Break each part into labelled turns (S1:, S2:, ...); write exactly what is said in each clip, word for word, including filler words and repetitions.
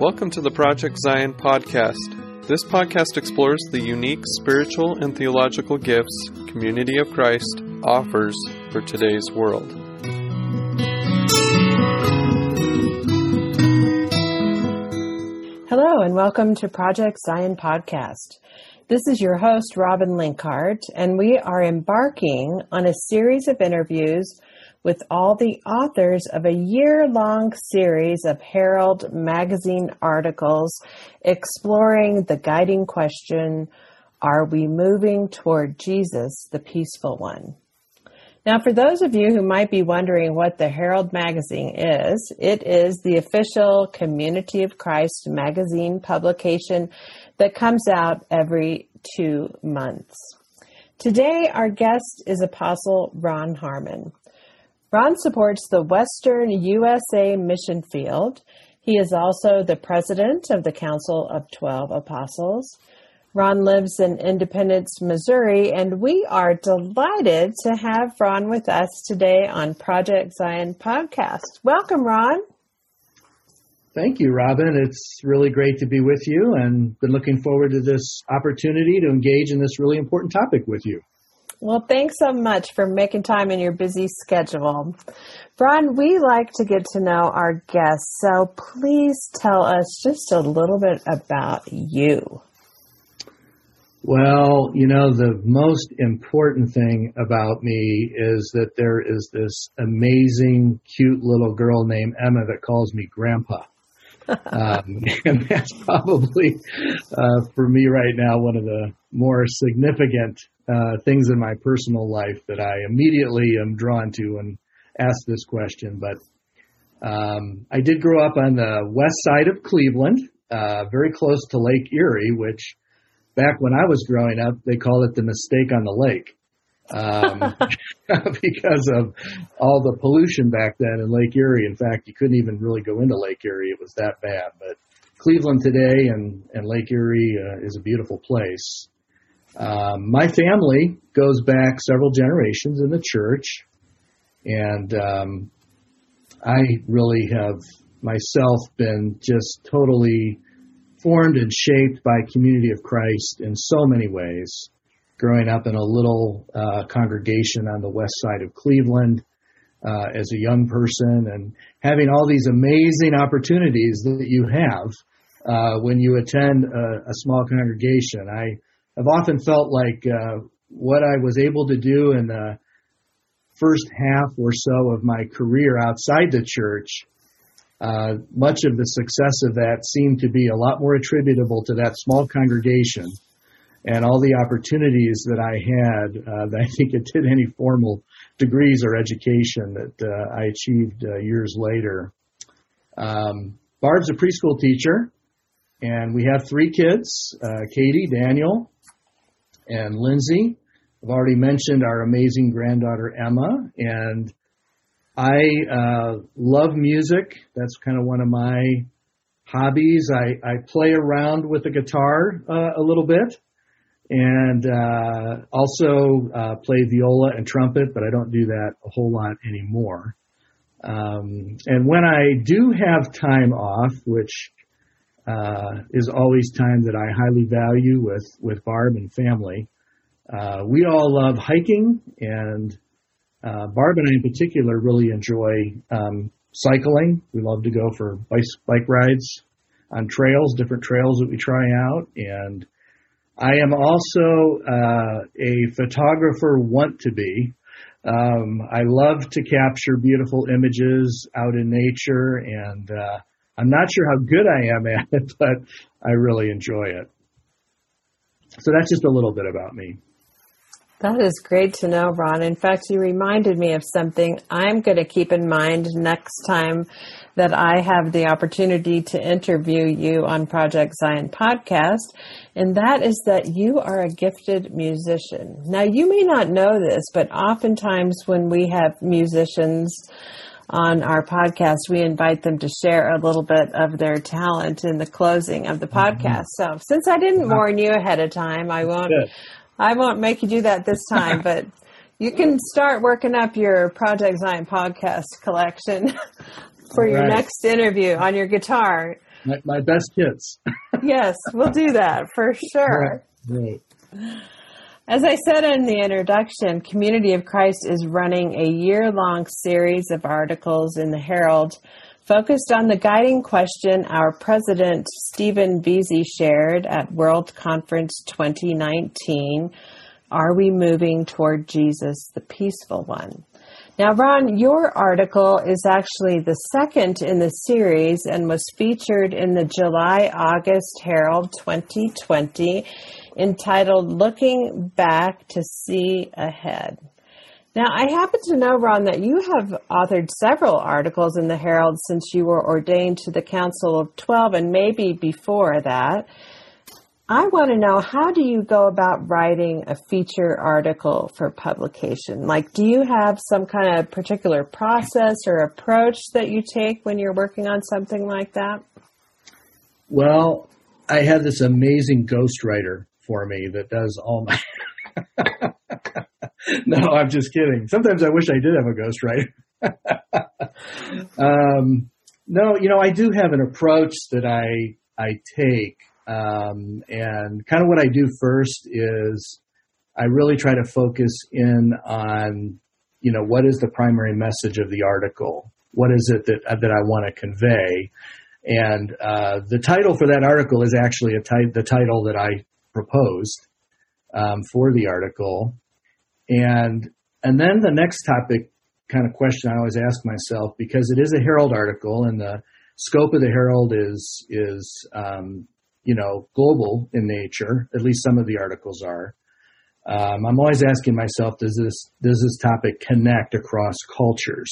S1: Welcome to the Project Zion podcast. This podcast explores the unique spiritual and theological gifts Community of Christ offers for today's world.
S2: Hello and welcome to Project Zion podcast. This is your host, Robin Linkhart, and we are embarking on a series of interviews with all the authors of a year-long series of Herald magazine articles exploring the guiding question, are we moving toward Jesus, the peaceful one? Now, for those of you who might be wondering what the Herald magazine is, it is the official Community of Christ magazine publication that comes out every two months. Today, our guest is Apostle Ron Harmon. Ron supports the Western U S A mission field. He is also the president of the Council of Twelve Apostles. Ron lives in Independence, Missouri, and we are delighted to have Ron with us today on Project Zion podcast. Welcome, Ron.
S3: Thank you, Robin. It's really great to be with you, and been looking forward to this opportunity to engage in this really important topic with you.
S2: Well, thanks so much for making time in your busy schedule. Ron, we like to get to know our guests, so please tell us just a little bit about you.
S3: Well, you know, the most important thing about me is that there is this amazing, cute little girl named Emma that calls me Grandpa. um, and that's probably, uh, for me right now, one of the more significant uh, things in my personal life that I immediately am drawn to when asked this question. But um, I did grow up on the west side of Cleveland, uh, very close to Lake Erie, which back when I was growing up, they called it the mistake on the lake. Um, because of all the pollution back then in Lake Erie. In fact, you couldn't even really go into Lake Erie. It was that bad. But Cleveland today and, and Lake Erie uh, is a beautiful place. Um, my family goes back several generations in the church. And um, I really have myself been just totally formed and shaped by Community of Christ in so many ways. Growing up in a little uh, congregation on the west side of Cleveland uh, as a young person, and having all these amazing opportunities that you have uh, when you attend a, a small congregation. I have often felt like uh, what I was able to do in the first half or so of my career outside the church, uh, much of the success of that seemed to be a lot more attributable to that small congregation and all the opportunities that I had, uh, that I think it did any formal degrees or education that uh, I achieved uh, years later. Um, Barb's a preschool teacher, and we have three kids, uh, Katie, Daniel, and Lindsay. I've already mentioned our amazing granddaughter, Emma, and I uh, love music. That's kind of one of my hobbies. I, I play around with the guitar uh, a little bit. And uh, also uh, play viola and trumpet, but I don't do that a whole lot anymore. Um, and when I do have time off, which uh, is always time that I highly value with, with Barb and family, uh, we all love hiking, and uh, Barb and I in particular really enjoy um, cycling. We love to go for bike, bike rides on trails, different trails that we try out, and I am also uh, a photographer, want to be. Um, I love to capture beautiful images out in nature, and uh, I'm not sure how good I am at it, but I really enjoy it. So that's just a little bit about me.
S2: That is great to know, Ron. In fact, you reminded me of something I'm going to keep in mind next time that I have the opportunity to interview you on Project Zion podcast, and that is that you are a gifted musician. Now, you may not know this, but oftentimes when we have musicians on our podcast, we invite them to share a little bit of their talent in the closing of the podcast. So since I didn't warn you ahead of time, I won't... Good. I won't make you do that this time, but you can start working up your Project Zion podcast collection for your
S3: right.
S2: next interview on your guitar.
S3: my, my best hits.
S2: Yes, we'll do that for sure.
S3: Right.
S2: As I said in the introduction, Community of Christ is running a year-long series of articles in the Herald focused on the guiding question our president, Stephen Veazey, shared at World Conference twenty nineteen, Are We Moving Toward Jesus, the Peaceful One? Now, Ron, your article is actually the second in the series and was featured in the July-August Herald twenty twenty, entitled Looking Back to See Ahead. Now, I happen to know, Ron, that you have authored several articles in the Herald since you were ordained to the Council of Twelve, and maybe before that. I want to know, how do you go about writing a feature article for publication? Like, do you have some kind of particular process or approach that you take when you're working on something like that?
S3: Well, I have this amazing ghostwriter for me that does all my... No, I'm just kidding. Sometimes I wish I did have a ghostwriter. um, no, you know, I do have an approach that I I take. Um, and kind of what I do first is I really try to focus in on, you know, what is the primary message of the article? What is it that that I want to convey? And uh, the title for that article is actually a ti- the title that I proposed um, for the article. And and then the next topic kind of question I always ask myself, because it is a Herald article and the scope of the Herald is is um, you know, global in nature, at least some of the articles are. Um, I'm always asking myself, does this, does this topic connect across cultures?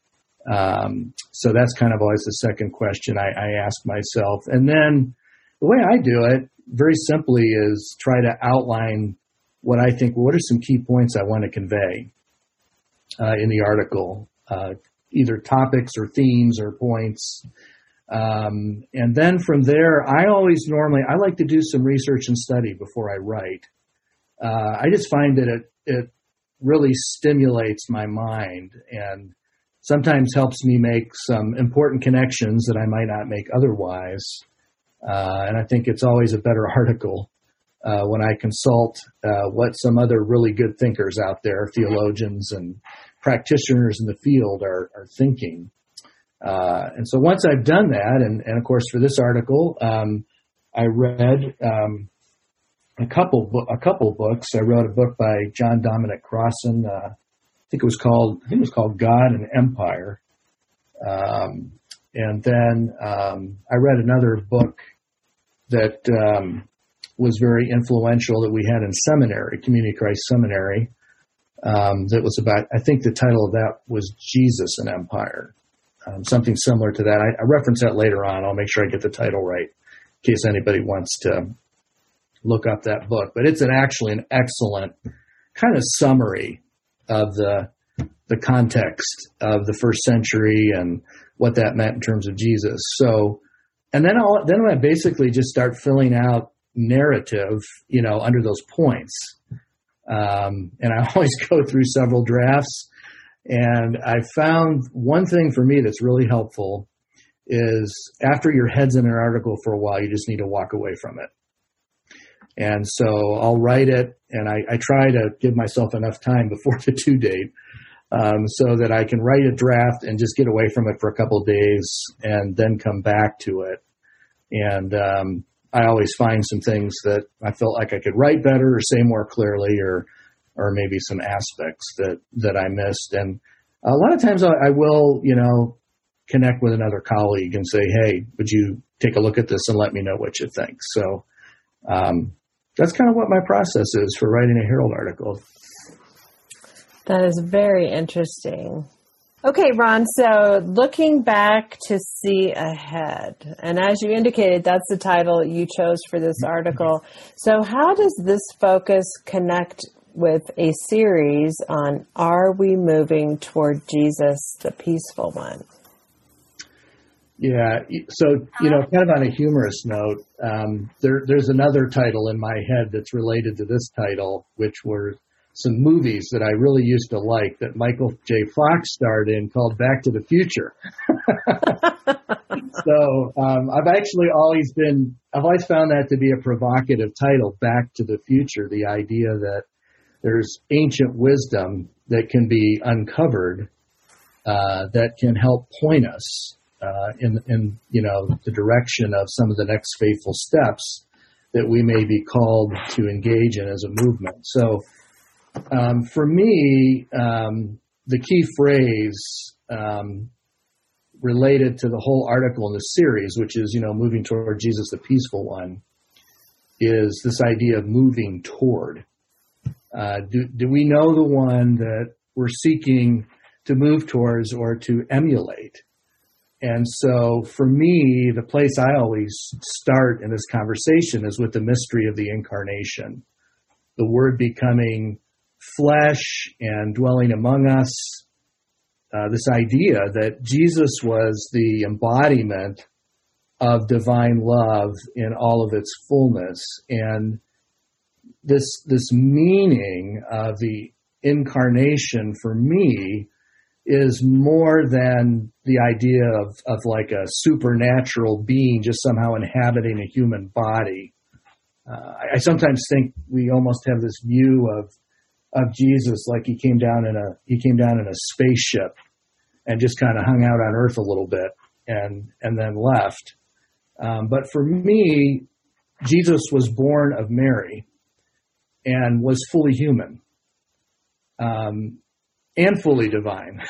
S3: Um, so that's kind of always the second question I, I ask myself. And then the way I do it, very simply, is try to outline what I think, what are some key points I want to convey uh, in the article, uh, either topics or themes or points. Um, and then from there, I always normally, I like to do some research and study before I write. Uh, I just find that it, it really stimulates my mind and sometimes helps me make some important connections that I might not make otherwise. Uh, and I think it's always a better article uh, when I consult uh, what some other really good thinkers out there, theologians and practitioners in the field are, are thinking. Uh, and so once I've done that, and, and of course for this article, um, I read um, a couple bo- a couple books. I wrote a book by John Dominic Crossan. Uh, I think it was called I think it was called God and Empire. Um, and then um, I read another book that um, was very influential that we had in seminary, Community of Christ Seminary. Um, that was about, I think the title of that was Jesus and Empire. Um, something similar to that. I, I reference that later on. I'll make sure I get the title right in case anybody wants to look up that book. But it's an actually an excellent kind of summary of the the context of the first century and what that meant in terms of Jesus. So, and then I'll then I basically just start filling out narrative, you know, under those points. Um, and I always go through several drafts. And I found one thing for me that's really helpful is after your head's in an article for a while, you just need to walk away from it. And so I'll write it, and I, I try to give myself enough time before the due date um, so that I can write a draft and just get away from it for a couple of days and then come back to it. And um, I always find some things that I felt like I could write better or say more clearly, or or maybe some aspects that, that I missed. And a lot of times I, I will, you know, connect with another colleague and say, hey, would you take a look at this and let me know what you think? So um, that's kind of what my process is for writing a Herald article.
S2: That is very interesting. Okay, Ron, so looking back to see ahead, and as you indicated, that's the title you chose for this article. So how does this focus connect with a series on Are We Moving Toward Jesus, the Peaceful One?
S3: Yeah, so, you know, kind of on a humorous note, um, there, there's another title in my head that's related to this title, which were some movies that I really used to like that Michael J. Fox starred in called Back to the Future. So um, I've actually always been, I've always found that to be a provocative title, Back to the Future, the idea that there's ancient wisdom that can be uncovered uh, that can help point us uh, in, in, you know, the direction of some of the next faithful steps that we may be called to engage in as a movement. So um, for me, um, the key phrase um, related to the whole article in the series, which is, you know, moving toward Jesus, the peaceful one, is this idea of moving toward. Uh, do, do we know the one that we're seeking to move towards or to emulate? And so for me, the place I always start in this conversation is with the mystery of the incarnation, the Word becoming flesh and dwelling among us. Uh, this idea that Jesus was the embodiment of divine love in all of its fullness. And this, this meaning of the incarnation for me is more than the idea of, of like a supernatural being just somehow inhabiting a human body. Uh, I, I sometimes think we almost have this view of of Jesus like he came down in a he came down in a spaceship and just kind of hung out on Earth a little bit and and then left. Um, but for me, Jesus was born of Mary and was fully human. Um, and fully divine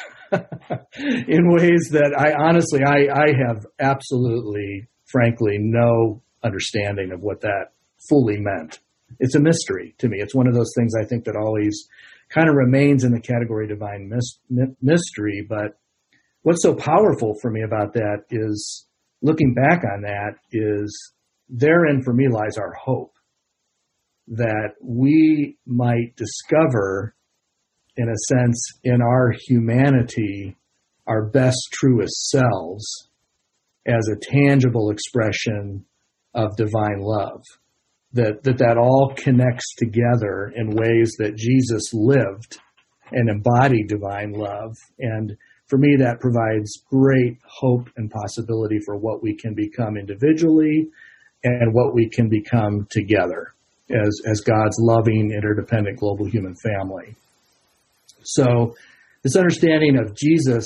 S3: in ways that I honestly, I, I have absolutely, frankly, no understanding of what that fully meant. It's a mystery to me. It's one of those things I think that always kind of remains in the category of divine mis- mystery. But what's so powerful for me about that is, looking back on that, is therein for me lies our hope that we might discover, in a sense, in our humanity, our best, truest selves as a tangible expression of divine love. That, that that all connects together in ways that Jesus lived and embodied divine love. And for me, that provides great hope and possibility for what we can become individually and what we can become together as, as God's loving, interdependent global human family. So this understanding of Jesus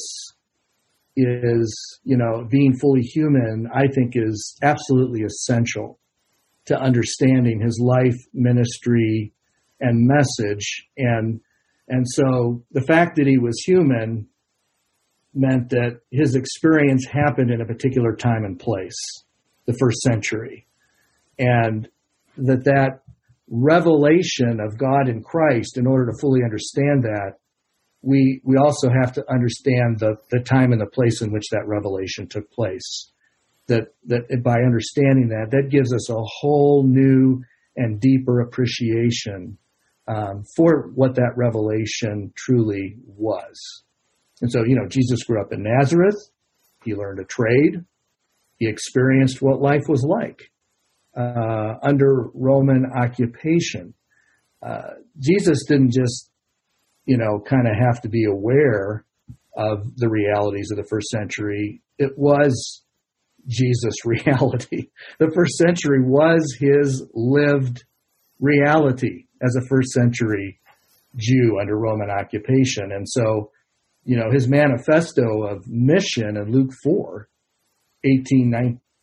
S3: is, you know, being fully human, I think is absolutely essential to understanding his life, ministry, and message. And, and so the fact that he was human meant that his experience happened in a particular time and place, the first century. And that that revelation of God in Christ, in order to fully understand that, we we also have to understand the, the time and the place in which that revelation took place. That that by understanding that, that gives us a whole new and deeper appreciation um, for what that revelation truly was. And so, you know, Jesus grew up in Nazareth. He learned a trade. He experienced what life was like uh, under Roman occupation. Uh, Jesus didn't just, you know, kind of have to be aware of the realities of the first century. It was Jesus' reality. The first century was his lived reality as a first century Jew under Roman occupation. And so, you know, his manifesto of mission in Luke four, eighteen,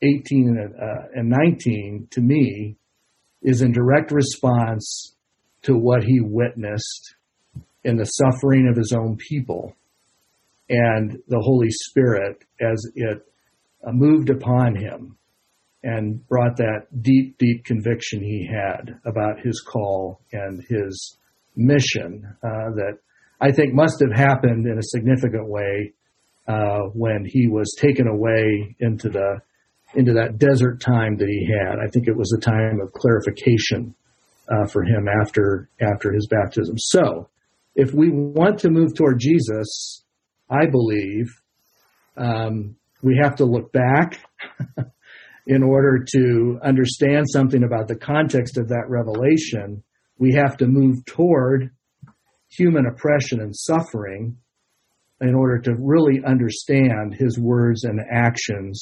S3: and nineteen, to me, is in direct response to what he witnessed in the suffering of his own people and the Holy Spirit as it uh, moved upon him and brought that deep, deep conviction he had about his call and his mission uh, that I think must have happened in a significant way uh, when he was taken away into the into that desert time that he had. I think it was a time of clarification uh, for him after after his baptism. So, if we want to move toward Jesus, I believe um, we have to look back in order to understand something about the context of that revelation. We have to move toward human oppression and suffering in order to really understand his words and actions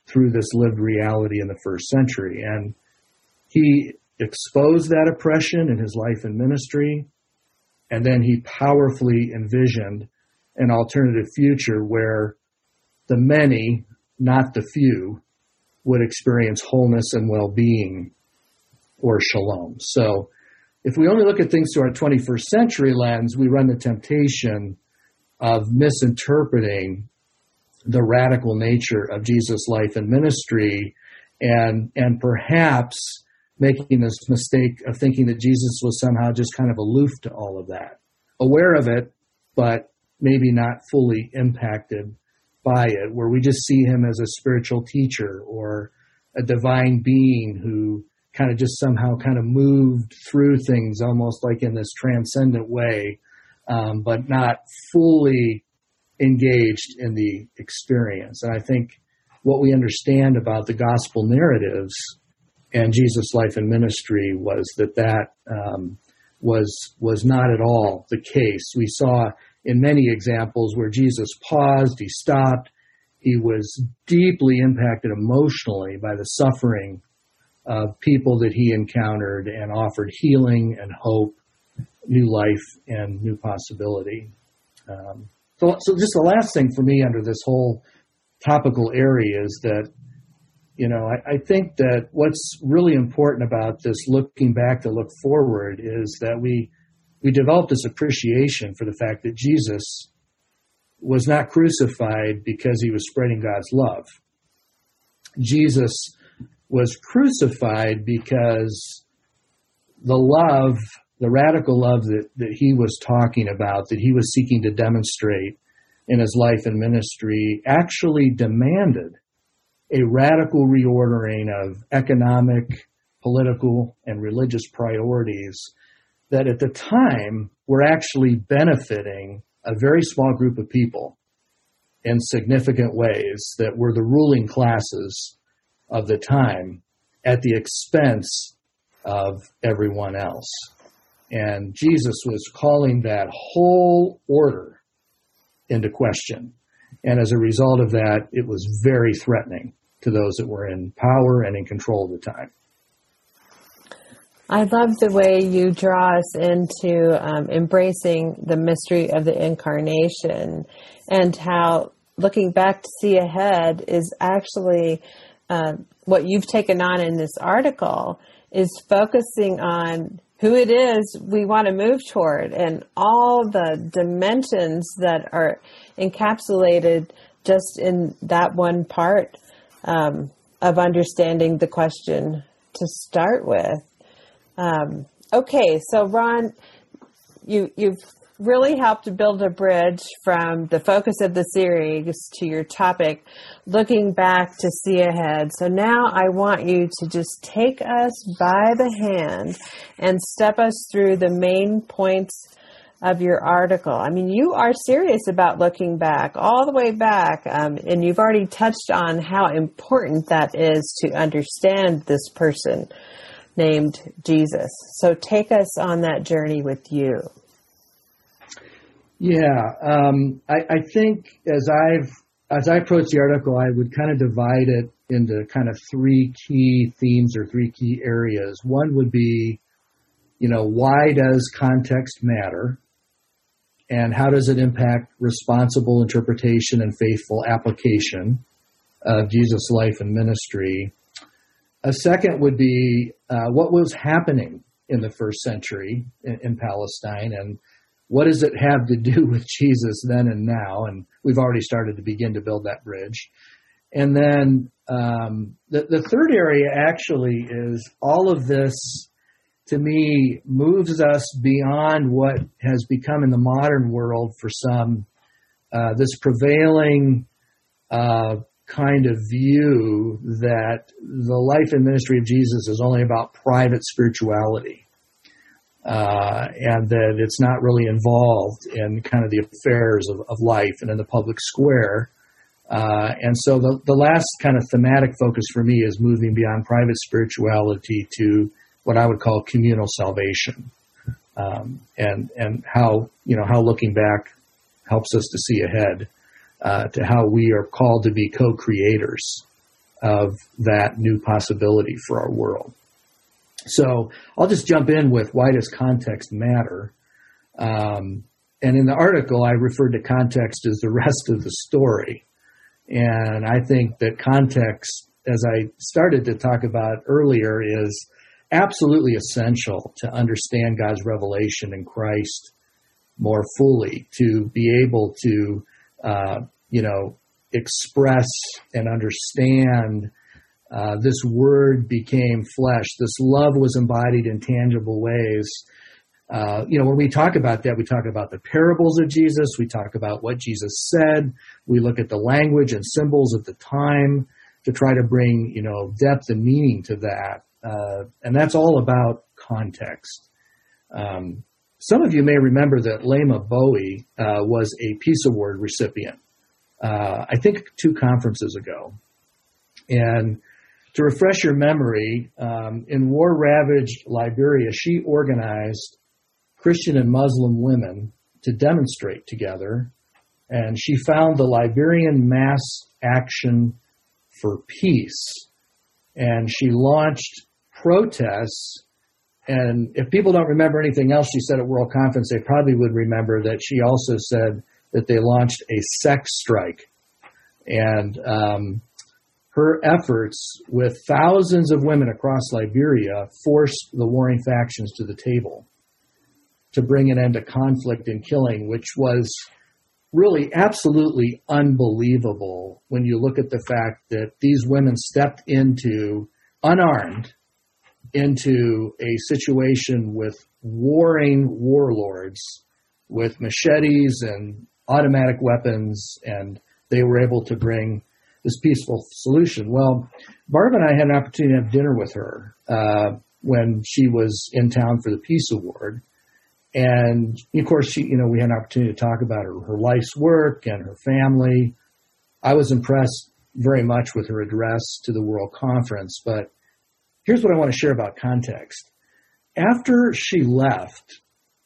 S3: through this lived reality in the first century. And he exposed that oppression in his life and ministry, and then he powerfully envisioned an alternative future where the many, not the few, would experience wholeness and well-being, or shalom. So if we only look at things through our twenty-first century lens, we run the temptation of misinterpreting the radical nature of Jesus' life and ministry, and and perhaps making this mistake of thinking that Jesus was somehow just kind of aloof to all of that, aware of it, but maybe not fully impacted by it, where we just see him as a spiritual teacher or a divine being who kind of just somehow kind of moved through things almost like in this transcendent way, um, but not fully engaged in the experience. And I think what we understand about the gospel narratives and Jesus' life and ministry was that that um, was was not at all the case. We saw in many examples where Jesus paused, he stopped, he was deeply impacted emotionally by the suffering of people that he encountered and offered healing and hope, new life and new possibility. Um, so, so just the last thing for me under this whole topical area is that, you know, I, I think that what's really important about this looking back to look forward is that we we develop this appreciation for the fact that Jesus was not crucified because he was spreading God's love. Jesus was crucified because the love, the radical love that, that he was talking about, that he was seeking to demonstrate in his life and ministry, actually demanded a radical reordering of economic, political, and religious priorities that at the time were actually benefiting a very small group of people in significant ways that were the ruling classes of the time at the expense of everyone else. And Jesus was calling that whole order into question. And as a result of that, it was very threatening to those that were in power and in control at the time.
S2: I love the way you draw us into um, embracing the mystery of the incarnation, and how looking back to see ahead is actually uh, what you've taken on in this article, is focusing on who it is we want to move toward and all the dimensions that are encapsulated just in that one part um, of understanding the question to start with. Um, okay, so Ron, you, you've really helped to build a bridge from the focus of the series to your topic, looking back to see ahead. So now I want you to just take us by the hand and step us through the main points of your article. I mean, you are serious about looking back, all the way back, um, and you've already touched on how important that is to understand this person named Jesus. So take us on that journey with you.
S3: Yeah, um, I, I think as I've as I approach the article, I would kind of divide it into kind of three key themes or three key areas. One would be, you know, why does context matter, and how does it impact responsible interpretation and faithful application of Jesus' life and ministry? A second would be uh, what was happening in the first century in, in Palestine, and what does it have to do with Jesus then and now? And we've already started to begin to build that bridge. And then um, the, the third area actually is all of this, to me, moves us beyond what has become in the modern world for some, uh, this prevailing uh kind of view that the life and ministry of Jesus is only about private spirituality, uh, and that it's not really involved in kind of the affairs of, of life and in the public square. Uh, and so the, the last kind of thematic focus for me is moving beyond private spirituality to what I would call communal salvation, um, and and how, you know, how looking back helps us to see ahead. Uh, to how we are called to be co-creators of that new possibility for our world. So I'll just jump in with, why does context matter? Um, and in the article, I referred to context as the rest of the story. And I think that context, as I started to talk about earlier, is absolutely essential to understand God's revelation in Christ more fully, to be able to, uh, you know, express and understand uh, this word became flesh. This love was embodied in tangible ways. Uh, you know, when we talk about that, we talk about the parables of Jesus. We talk about what Jesus said. We look at the language and symbols of the time to try to bring, you know, depth and meaning to that. Uh, and that's all about context. Um, some of you may remember that Lema Bowie uh, was a Peace Award recipient, uh, I think two conferences ago. And to refresh your memory, um, in war-ravaged Liberia, she organized Christian and Muslim women to demonstrate together, and she found the Liberian Mass Action for Peace, and she launched protests. And if people don't remember anything else she said at World Conference, they probably would remember that she also said that they launched a sex strike. And um, her efforts with thousands of women across Liberia forced the warring factions to the table to bring an end to conflict and killing, which was really absolutely unbelievable when you look at the fact that these women stepped into, unarmed, into a situation with warring warlords with machetes and automatic weapons, and they were able to bring this peaceful solution. Well, Barb and I had an opportunity to have dinner with her uh, when she was in town for the Peace Award. And, of course, she, you know, we had an opportunity to talk about her, her life's work and her family. I was impressed very much with her address to the World Conference, but here's what I want to share about context. After she left,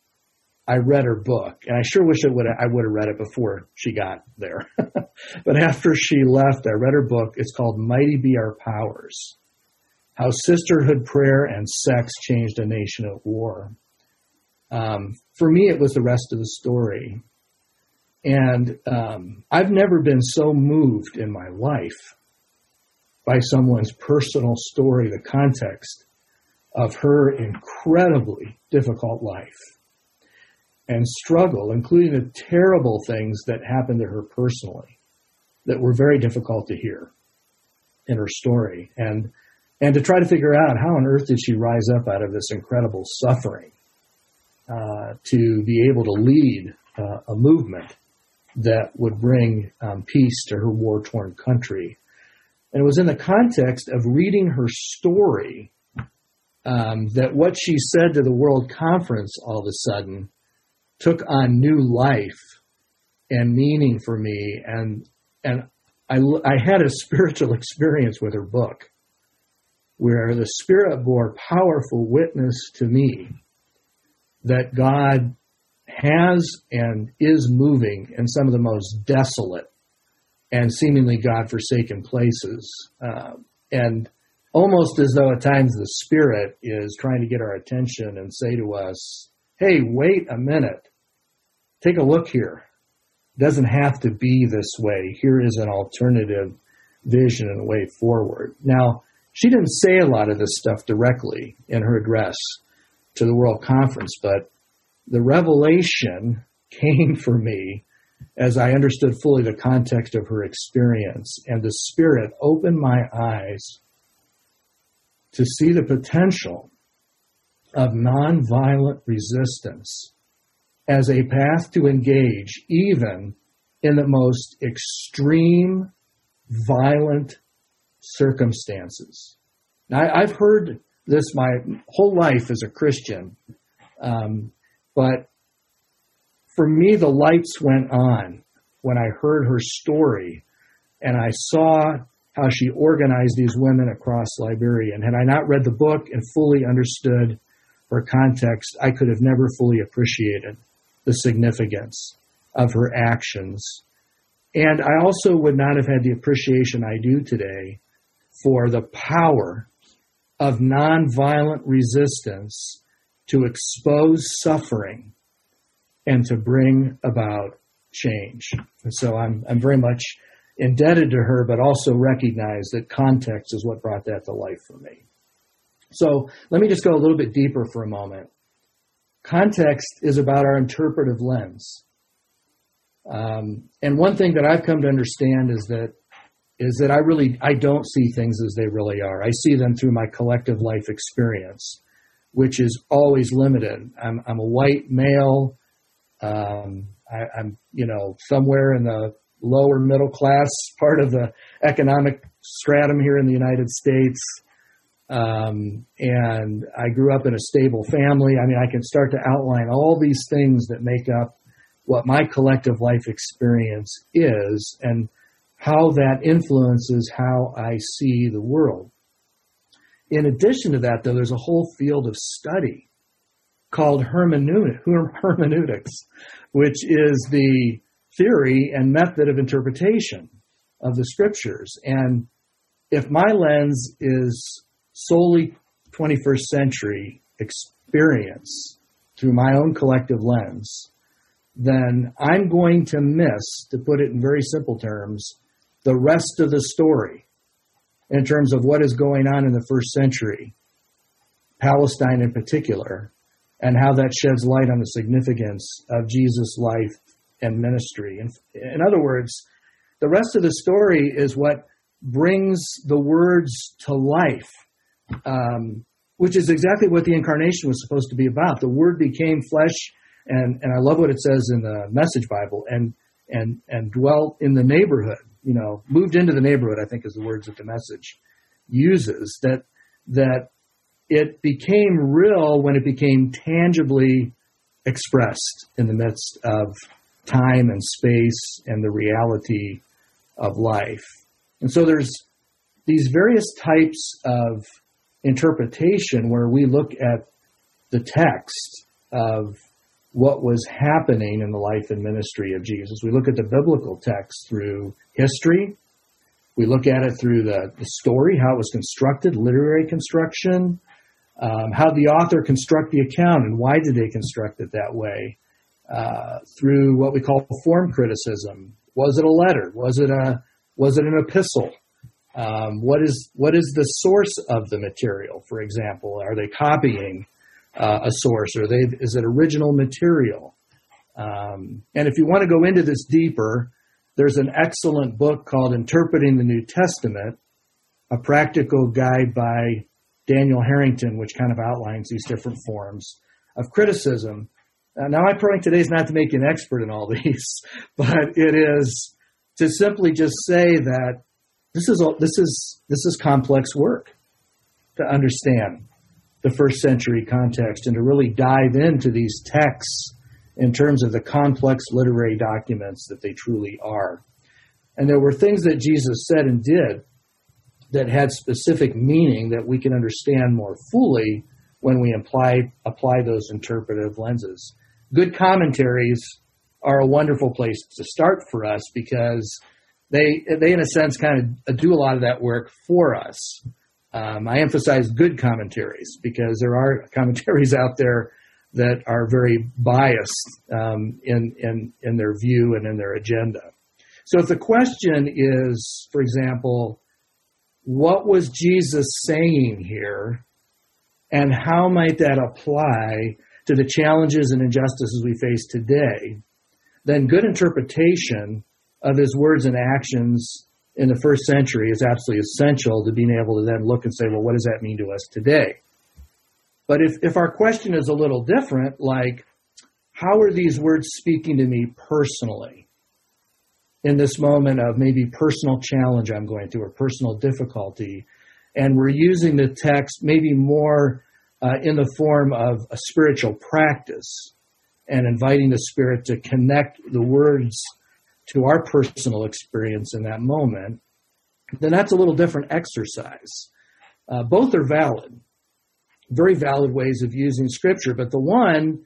S3: I read her book, and I sure wish I would have, I would have read it before she got there. But after she left, I read her book. It's called Mighty Be Our Powers: How Sisterhood, Prayer, and Sex Changed a Nation at War. Um, for me, it was the rest of the story. And um, I've never been so moved in my life by someone's personal story, the context of her incredibly difficult life and struggle, including the terrible things that happened to her personally that were very difficult to hear in her story. And, and to try to figure out, how on earth did she rise up out of this incredible suffering uh, to be able to lead uh, a movement that would bring um, peace to her war-torn country. And it was in the context of reading her story um, that what she said to the World Conference all of a sudden took on new life and meaning for me. And and I, I had a spiritual experience with her book where the Spirit bore powerful witness to me that God has and is moving in some of the most desolate and seemingly God-forsaken places. Uh, and almost as though at times the Spirit is trying to get our attention and say to us, hey, wait a minute. Take a look here. It doesn't have to be this way. Here is an alternative vision and a way forward. Now, she didn't say a lot of this stuff directly in her address to the World Conference, but the revelation came for me as I understood fully the context of her experience, and the Spirit opened my eyes to see the potential of nonviolent resistance as a path to engage even in the most extreme, violent circumstances. Now, I've heard this my whole life as a Christian, um, but for me, the lights went on when I heard her story and I saw how she organized these women across Liberia. And had I not read the book and fully understood her context, I could have never fully appreciated the significance of her actions. And I also would not have had the appreciation I do today for the power of nonviolent resistance to expose suffering and to bring about change. And so I'm I'm very much indebted to her, but also recognize that context is what brought that to life for me. So let me just go a little bit deeper for a moment. Context is about our interpretive lens. Um, and one thing that I've come to understand is that is that I really, I don't see things as they really are. I see them through my collective life experience, which is always limited. I'm, I'm a white male. Um, I, I'm, you know, somewhere in the lower middle class part of the economic stratum here in the United States. Um, and I grew up in a stable family. I mean, I can start to outline all these things that make up what my collective life experience is and how that influences how I see the world. In addition to that, though, there's a whole field of study called hermeneutic, hermeneutics, which is the theory and method of interpretation of the scriptures. And if my lens is solely twenty-first century experience through my own collective lens, then I'm going to miss, to put it in very simple terms, the rest of the story in terms of what is going on in the first century, Palestine in particular, and how that sheds light on the significance of Jesus' life and ministry. In, in other words, the rest of the story is what brings the words to life, um, which is exactly what the incarnation was supposed to be about. The Word became flesh, and, and I love what it says in the Message Bible, and and and dwelt in the neighborhood. You know, moved into the neighborhood, I think is the words that the Message uses, that that it became real when it became tangibly expressed in the midst of time and space and the reality of life. And so there's these various types of interpretation where we look at the text of what was happening in the life and ministry of Jesus. We look at the biblical text through history. We look at it through the, the story, how it was constructed, literary construction, um, how the author construct the account and why did they construct it that way, uh, through what we call form criticism. Was it a letter? Was it a was it an epistle? Um, what is what is the source of the material? For example, are they copying Uh, a source, or they, is it original material? Um, and if you want to go into this deeper, there's an excellent book called Interpreting the New Testament, a practical guide by Daniel Harrington, which kind of outlines these different forms of criticism. Uh, now, my point today is not to make you an expert in all these, but it is to simply just say that this is this is this is complex work to understand the first century context and to really dive into these texts in terms of the complex literary documents that they truly are. And there were things that Jesus said and did that had specific meaning that we can understand more fully when we apply, apply those interpretive lenses. Good commentaries are a wonderful place to start for us because they, they in a sense, kind of do a lot of that work for us. Um, I emphasize good commentaries because there are commentaries out there that are very biased um, in, in, in their view and in their agenda. So if the question is, for example, what was Jesus saying here and how might that apply to the challenges and injustices we face today, then good interpretation of his words and actions in the first century is absolutely essential to being able to then look and say, well, what does that mean to us today? But if, if our question is a little different, like, how are these words speaking to me personally in this moment of maybe personal challenge I'm going through or personal difficulty, and we're using the text maybe more uh, in the form of a spiritual practice and inviting the Spirit to connect the words to our personal experience in that moment, then that's a little different exercise. Uh, both are valid, very valid ways of using Scripture, but the one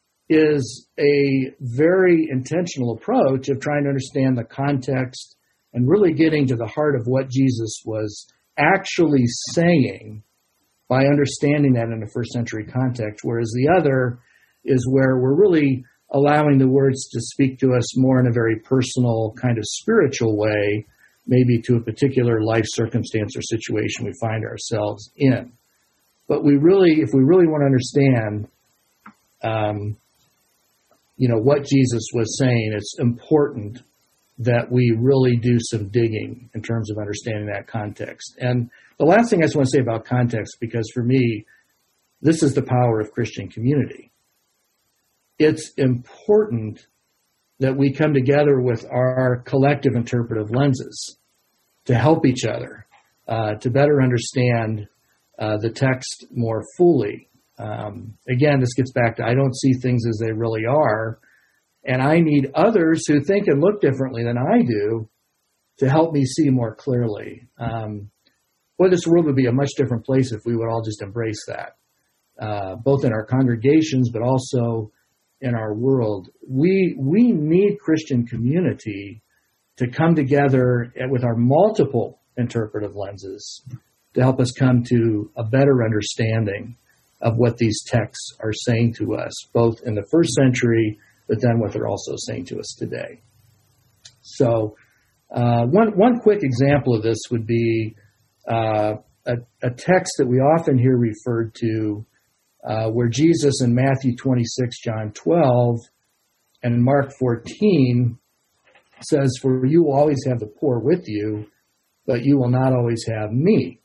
S3: is a very intentional approach of trying to understand the context and really getting to the heart of what Jesus was actually saying by understanding that in a first century context, whereas the other is where we're really allowing the words to speak to us more in a very personal, kind of spiritual way, maybe to a particular life circumstance or situation we find ourselves in. But we really, if we really want to understand, um, you know, what Jesus was saying, it's important that we really do some digging in terms of understanding that context. And the last thing I just want to say about context, because for me, this is the power of Christian community. It's important that we come together with our collective interpretive lenses to help each other, uh, to better understand uh, the text more fully. Um, again, this gets back to I don't see things as they really are, and I need others who think and look differently than I do to help me see more clearly. Um, boy, this world would be a much different place if we would all just embrace that, uh, both in our congregations, but also in our world. We we need Christian community to come together with our multiple interpretive lenses to help us come to a better understanding of what these texts are saying to us, both in the first century, but then what they're also saying to us today. So uh, one one quick example of this would be uh, a, a text that we often hear referred to uh, where Jesus in Matthew twenty-six, John twelve, and Mark fourteen says, "For you will always have the poor with you, but you will not always have me."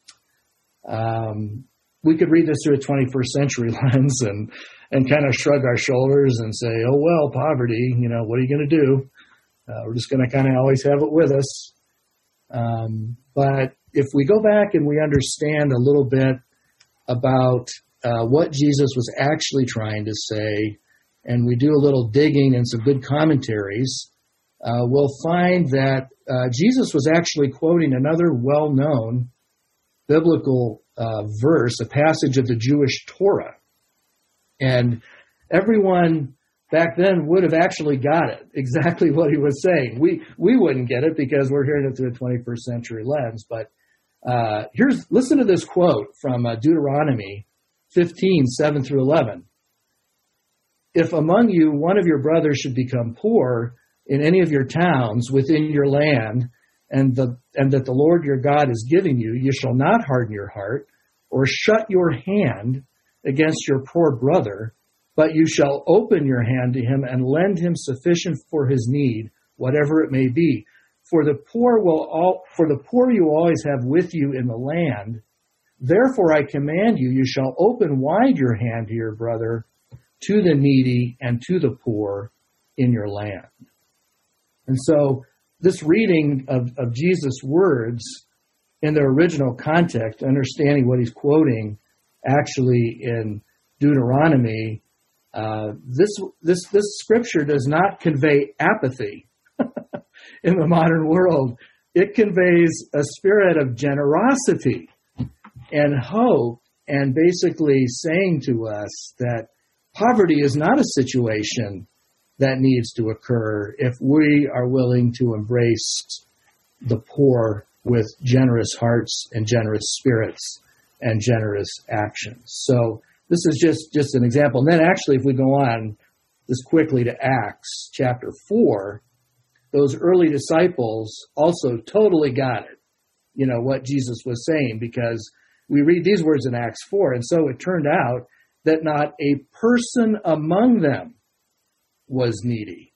S3: Um, we could read this through a twenty-first century lens and, and kind of shrug our shoulders and say, oh, well, poverty, you know, what are you going to do? Uh, we're just going to kind of always have it with us. Um, but if we go back and we understand a little bit about uh, what Jesus was actually trying to say, and we do a little digging and some good commentaries, uh, we'll find that uh, Jesus was actually quoting another well-known biblical uh, verse, a passage of the Jewish Torah. And everyone back then would have actually got it, exactly what he was saying. We we wouldn't get it because we're hearing it through a twenty-first century lens. But uh, here's listen to this quote from uh, Deuteronomy fifteen, seven through eleven. "If among you one of your brothers should become poor in any of your towns within your land, and the and that the Lord your God is giving you, you shall not harden your heart or shut your hand against your poor brother, but you shall open your hand to him and lend him sufficient for his need, whatever it may be. For the poor will all for the poor you always have with you in the land. Therefore I command you, you shall open wide your hand to your brother, to the needy and to the poor in your land." And so this reading of, of Jesus' words in their original context, understanding what he's quoting actually in Deuteronomy, uh, this this this scripture does not convey apathy in the modern world. It conveys a spirit of generosity and hope, and basically saying to us that poverty is not a situation that needs to occur if we are willing to embrace the poor with generous hearts and generous spirits and generous actions. So this is just, just an example. And then actually, if we go on this quickly to Acts chapter four, those early disciples also totally got it, you know, what Jesus was saying, because we read these words in Acts four, and so it turned out that not a person among them was needy.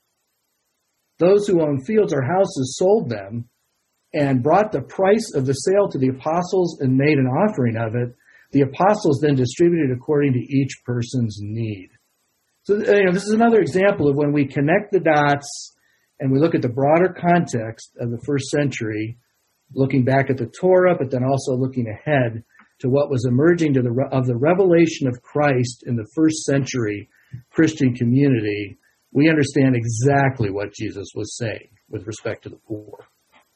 S3: Those who owned fields or houses sold them and brought the price of the sale to the apostles and made an offering of it. The apostles then distributed according to each person's need. So you know, this is another example of when we connect the dots and we look at the broader context of the first century, looking back at the Torah, but then also looking ahead to what was emerging to the of the revelation of Christ in the first century Christian community. We understand exactly what Jesus was saying with respect to the poor.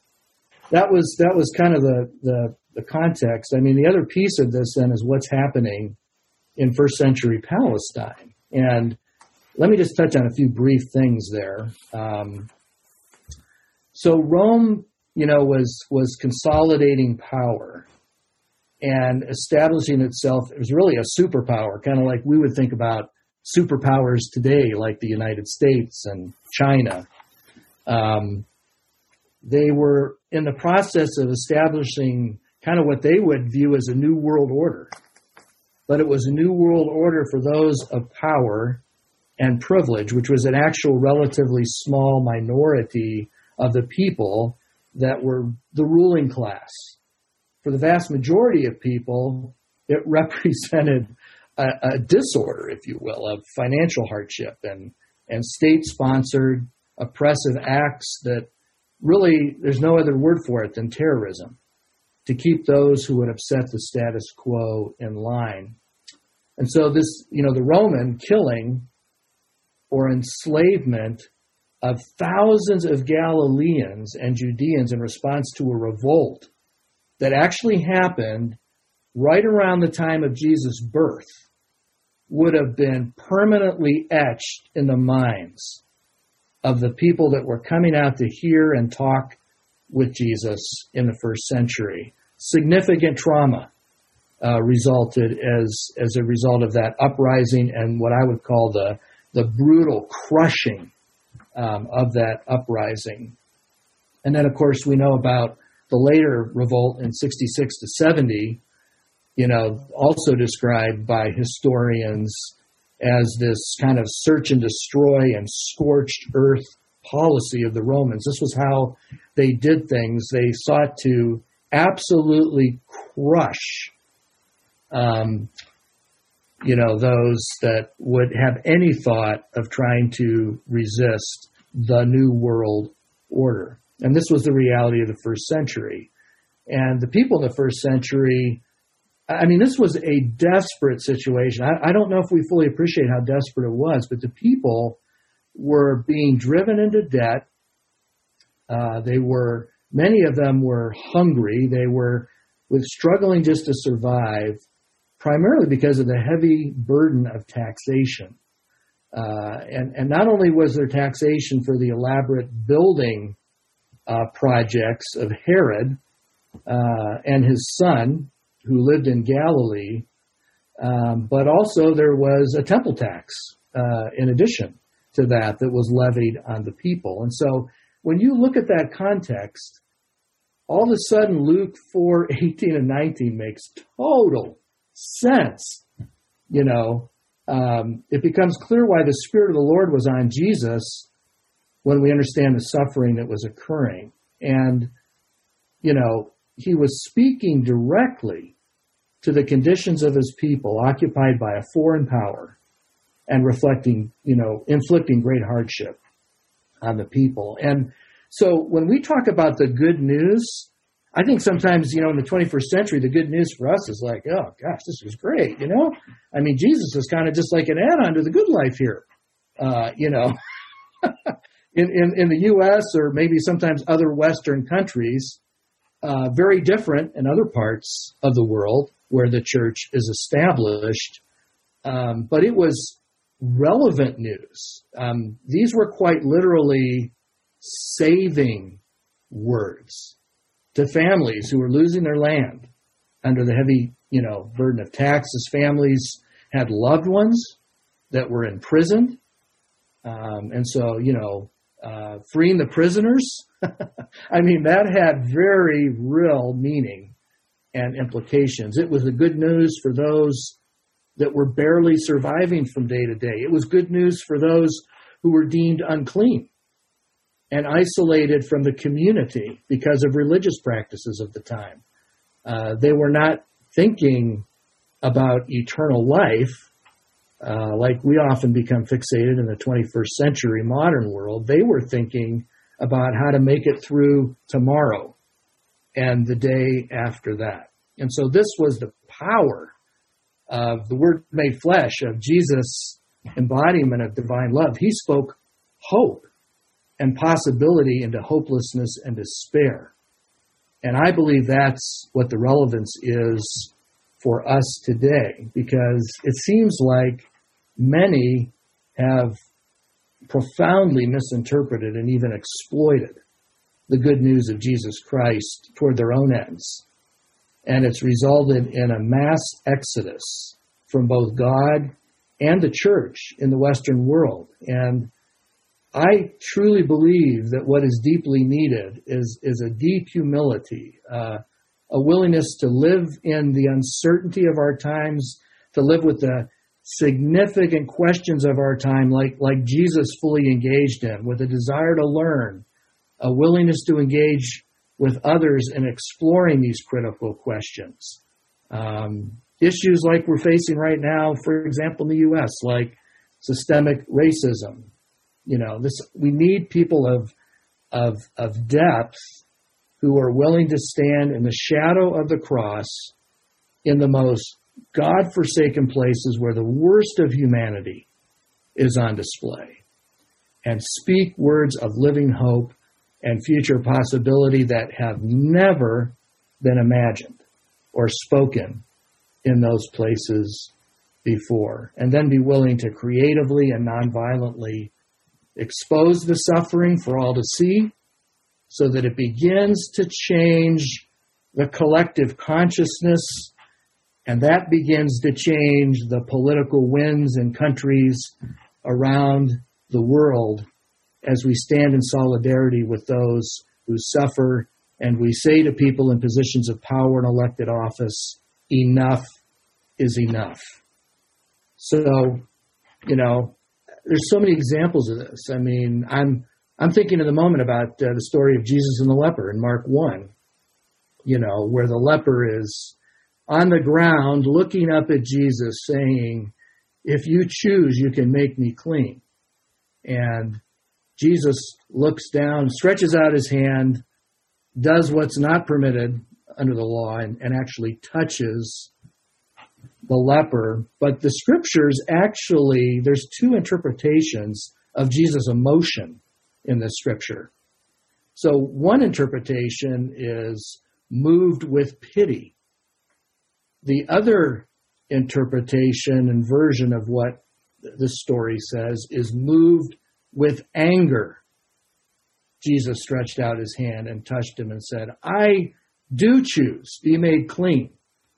S3: That was that was kind of the, the, the context. I mean, the other piece of this then is what's happening in first century Palestine. And let me just touch on a few brief things there. Um, so Rome you know, was was consolidating power and establishing itself. It was really a superpower, kind of like we would think about superpowers today, like the United States and China. Um, they were in the process of establishing kind of what they would view as a new world order. But it was a new world order for those of power and privilege, which was an actual relatively small minority of the people that were the ruling class. For the vast majority of people, it represented a, a disorder, if you will, of financial hardship and, and state-sponsored oppressive acts that really, there's no other word for it than terrorism, to keep those who would upset the status quo in line. And so this, you know, the Roman killing or enslavement of thousands of Galileans and Judeans in response to a revolt that actually happened right around the time of Jesus' birth would have been permanently etched in the minds of the people that were coming out to hear and talk with Jesus in the first century. Significant trauma uh, resulted as as a result of that uprising and what I would call the the brutal crushing um, of that uprising. And then, of course, we know about the later revolt in sixty-six to seventy, you know, also described by historians as this kind of search and destroy and scorched earth policy of the Romans. This was how they did things. They sought to absolutely crush, um, you know, those that would have any thought of trying to resist the new world order. And this was the reality of the first century. And the people in the first century, I mean, this was a desperate situation. I, I don't know if we fully appreciate how desperate it was, but the people were being driven into debt. Uh, they were, many of them were hungry. They were with struggling just to survive, primarily because of the heavy burden of taxation. Uh, and, and not only was there taxation for the elaborate building uh, projects of Herod uh, and his son, who lived in Galilee, um, but also there was a temple tax uh, in addition to that that was levied on the people. And so when you look at that context, all of a sudden Luke four, eighteen and nineteen makes total sense. You know, um, it becomes clear why the Spirit of the Lord was on Jesus when we understand the suffering that was occurring. And, you know, he was speaking directly to the conditions of his people occupied by a foreign power and reflecting, you know, inflicting great hardship on the people. And so when we talk about the good news, I think sometimes, you know, in the twenty-first century, the good news for us is like, oh, gosh, this is great, you know? I mean, Jesus is kind of just like an add-on to the good life here, uh, you know? in, in, in the U S or maybe sometimes other Western countries, uh, very different in other parts of the world where the church is established. Um, but it was relevant news. Um, these were quite literally saving words to families who were losing their land under the heavy, you know, burden of taxes. Families had loved ones that were imprisoned. Um, and so, you know, uh, freeing the prisoners, I mean, that had very real meaning and implications. It was the good news for those that were barely surviving from day to day. It was good news for those who were deemed unclean and isolated from the community because of religious practices of the time. Uh, they were not thinking about eternal life uh, like we often become fixated in the twenty-first century modern world. They were thinking about how to make it through tomorrow and the day after that. And so this was the power of the Word made flesh, of Jesus' embodiment of divine love. He spoke hope and possibility into hopelessness and despair. And I believe that's what the relevance is for us today, because it seems like many have profoundly misinterpreted and even exploited the good news of Jesus Christ toward their own ends. And it's resulted in a mass exodus from both God and the church in the Western world. And I truly believe that what is deeply needed is, is a deep humility, uh, a willingness to live in the uncertainty of our times, to live with the significant questions of our time, like, like Jesus fully engaged in, with a desire to learn, a willingness to engage with others in exploring these critical questions. Um, issues like we're facing right now, for example, in the U S, like systemic racism. You know, this, we need people of, of, of depth who are willing to stand in the shadow of the cross in the most God-forsaken places where the worst of humanity is on display, and speak words of living hope and future possibility that have never been imagined or spoken in those places before, and then be willing to creatively and nonviolently expose the suffering for all to see so that it begins to change the collective consciousness, and that begins to change the political winds in countries around the world as we stand in solidarity with those who suffer, and we say to people in positions of power and elected office, enough is enough. So, you know, there's so many examples of this. I mean, I'm I'm thinking in the moment about uh, the story of Jesus and the leper in Mark one, you know, where the leper is on the ground looking up at Jesus saying, if you choose, you can make me clean. And Jesus looks down, stretches out his hand, does what's not permitted under the law, and, and actually touches the leper. But the scriptures actually, there's two interpretations of Jesus' emotion in this scripture. So one interpretation is moved with pity. The other interpretation and version of what this story says is moved with anger. Jesus stretched out his hand and touched him and said, I do choose, be made clean.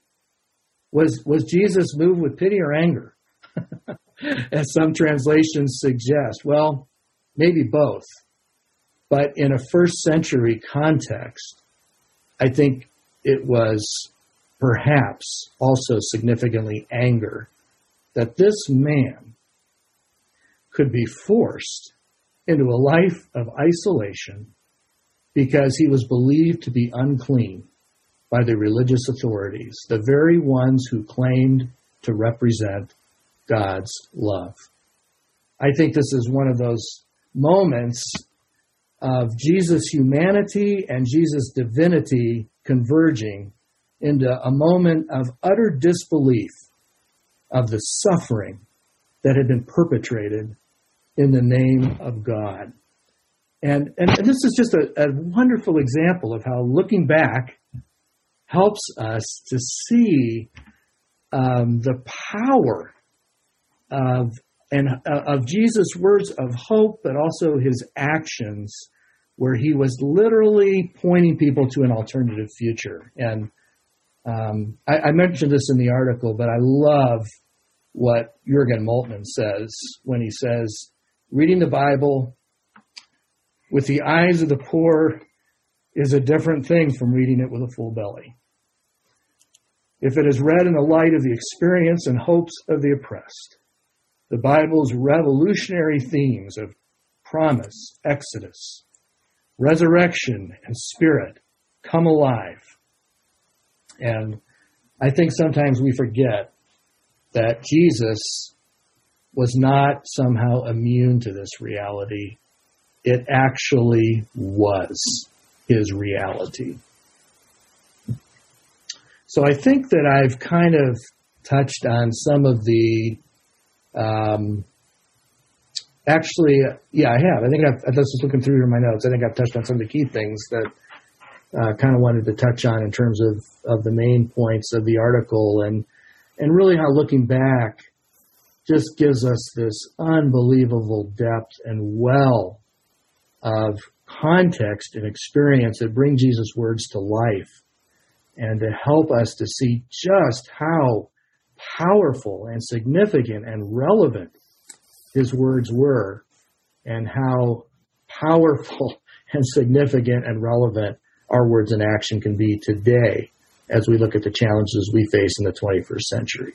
S3: Was, was Jesus moved with pity or anger? As some translations suggest. Well, maybe both. But in a first century context, I think it was perhaps also significantly anger that this man could be forced into a life of isolation because he was believed to be unclean by the religious authorities, the very ones who claimed to represent God's love. I think this is one of those moments of Jesus' humanity and Jesus' divinity converging into a moment of utter disbelief of the suffering that had been perpetrated in the name of God. And, and, and this is just a, a wonderful example of how looking back helps us to see um, the power of and uh, of Jesus' words of hope, but also his actions, where he was literally pointing people to an alternative future. And um, I, I mentioned this in the article, but I love what Jürgen Moltmann says when he says, reading the Bible with the eyes of the poor is a different thing from reading it with a full belly. If it is read in the light of the experience and hopes of the oppressed, the Bible's revolutionary themes of promise, exodus, resurrection, and spirit come alive. And I think sometimes we forget that Jesus was not somehow immune to this reality. It actually was his reality. So I think that I've kind of touched on some of the Um, actually, yeah, I have. I think I've, I was just looking through my notes. I think I've touched on some of the key things that uh, kind of wanted to touch on in terms of, of the main points of the article, and and really how looking back just gives us this unbelievable depth and well of context and experience that bring Jesus' words to life and to help us to see just how powerful and significant and relevant his words were, and how powerful and significant and relevant our words and action can be today as we look at the challenges we face in the twenty-first century.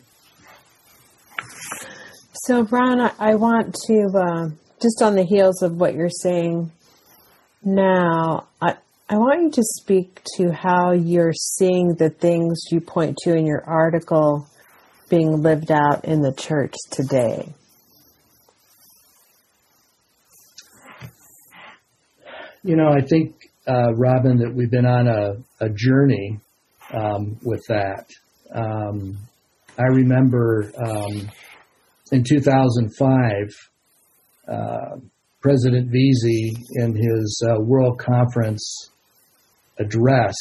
S2: So, Ron, I, I want to, uh, just on the heels of what you're saying now, I, I want you to speak to how you're seeing the things you point to in your article being lived out in the church today.
S3: You know, I think, uh, Robin, that we've been on a, a journey um, with that. Um, I remember um, in two thousand five, uh, President Veazey, in his uh, World Conference address,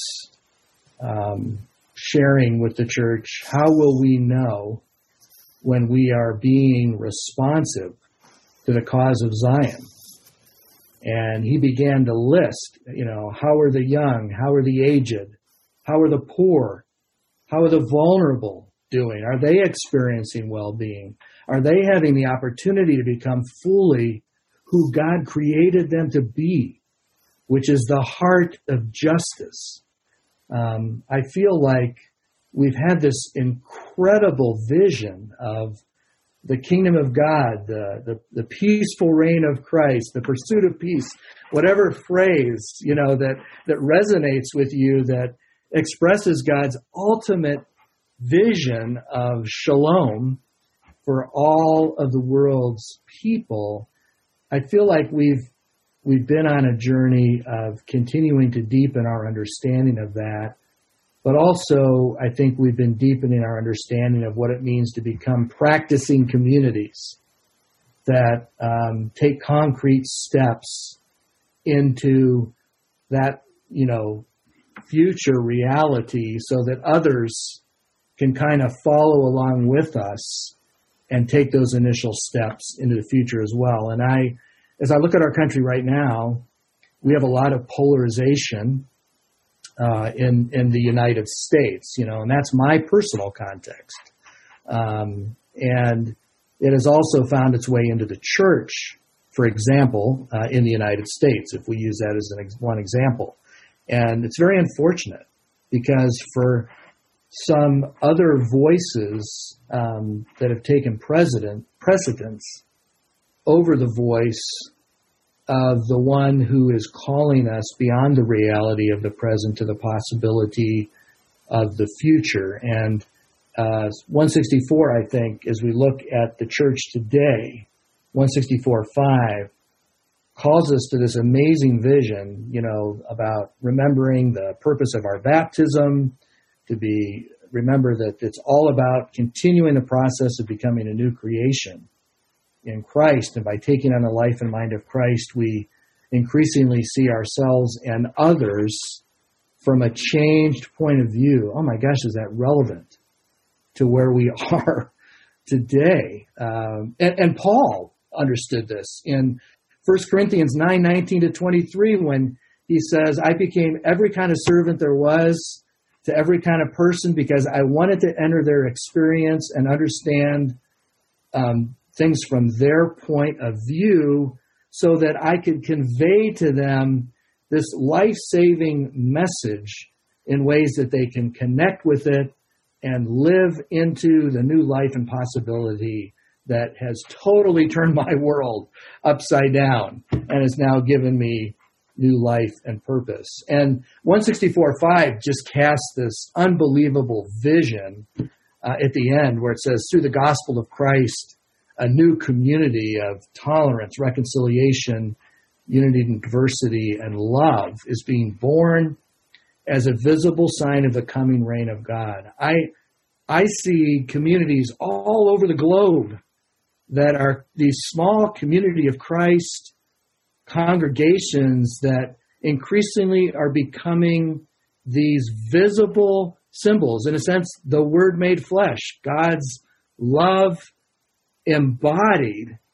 S3: um, sharing with the church, how will we know when we are being responsive to the cause of Zion? And he began to list, you know, how are the young, how are the aged, how are the poor, how are the vulnerable doing? Are they experiencing well-being? Are they having the opportunity to become fully who God created them to be, which is the heart of justice? Um, I feel like we've had this incredible vision of the kingdom of God, the, the, the peaceful reign of Christ, the pursuit of peace, whatever phrase, you know, that, that resonates with you, that expresses God's ultimate vision of shalom for all of the world's people. I feel like we've, we've been on a journey of continuing to deepen our understanding of that. But also, I think we've been deepening our understanding of what it means to become practicing communities that um, take concrete steps into that, you know, future reality so that others can kind of follow along with us and take those initial steps into the future as well. And I, as I look at our country right now, we have a lot of polarization Uh, in, in the United States, you know, and that's my personal context. Um, and it has also found its way into the church, for example, uh, in the United States, if we use that as an ex- one example. And it's very unfortunate because for some other voices um, that have taken precedent, precedence over the voice of the one who is calling us beyond the reality of the present to the possibility of the future. And uh, one sixty-four, I think, as we look at the church today, one sixty-four five calls us to this amazing vision, you know, about remembering the purpose of our baptism, to be remember that it's all about continuing the process of becoming a new creation in Christ, and by taking on the life and mind of Christ, we increasingly see ourselves and others from a changed point of view. Oh my gosh, is that relevant to where we are today? Um, and, and Paul understood this in First Corinthians nine, nineteen to twenty-three, when he says, I became every kind of servant there was to every kind of person because I wanted to enter their experience and understand um, things from their point of view so that I could convey to them this life-saving message in ways that they can connect with it and live into the new life and possibility that has totally turned my world upside down and has now given me new life and purpose. And one sixty-four five just casts this unbelievable vision uh, at the end where it says, through the gospel of Christ, a new community of tolerance, reconciliation, unity and diversity, and love is being born as a visible sign of the coming reign of God. I I see communities all over the globe that are these small community of Christ congregations that increasingly are becoming these visible symbols, in a sense, the Word made flesh, God's love embodied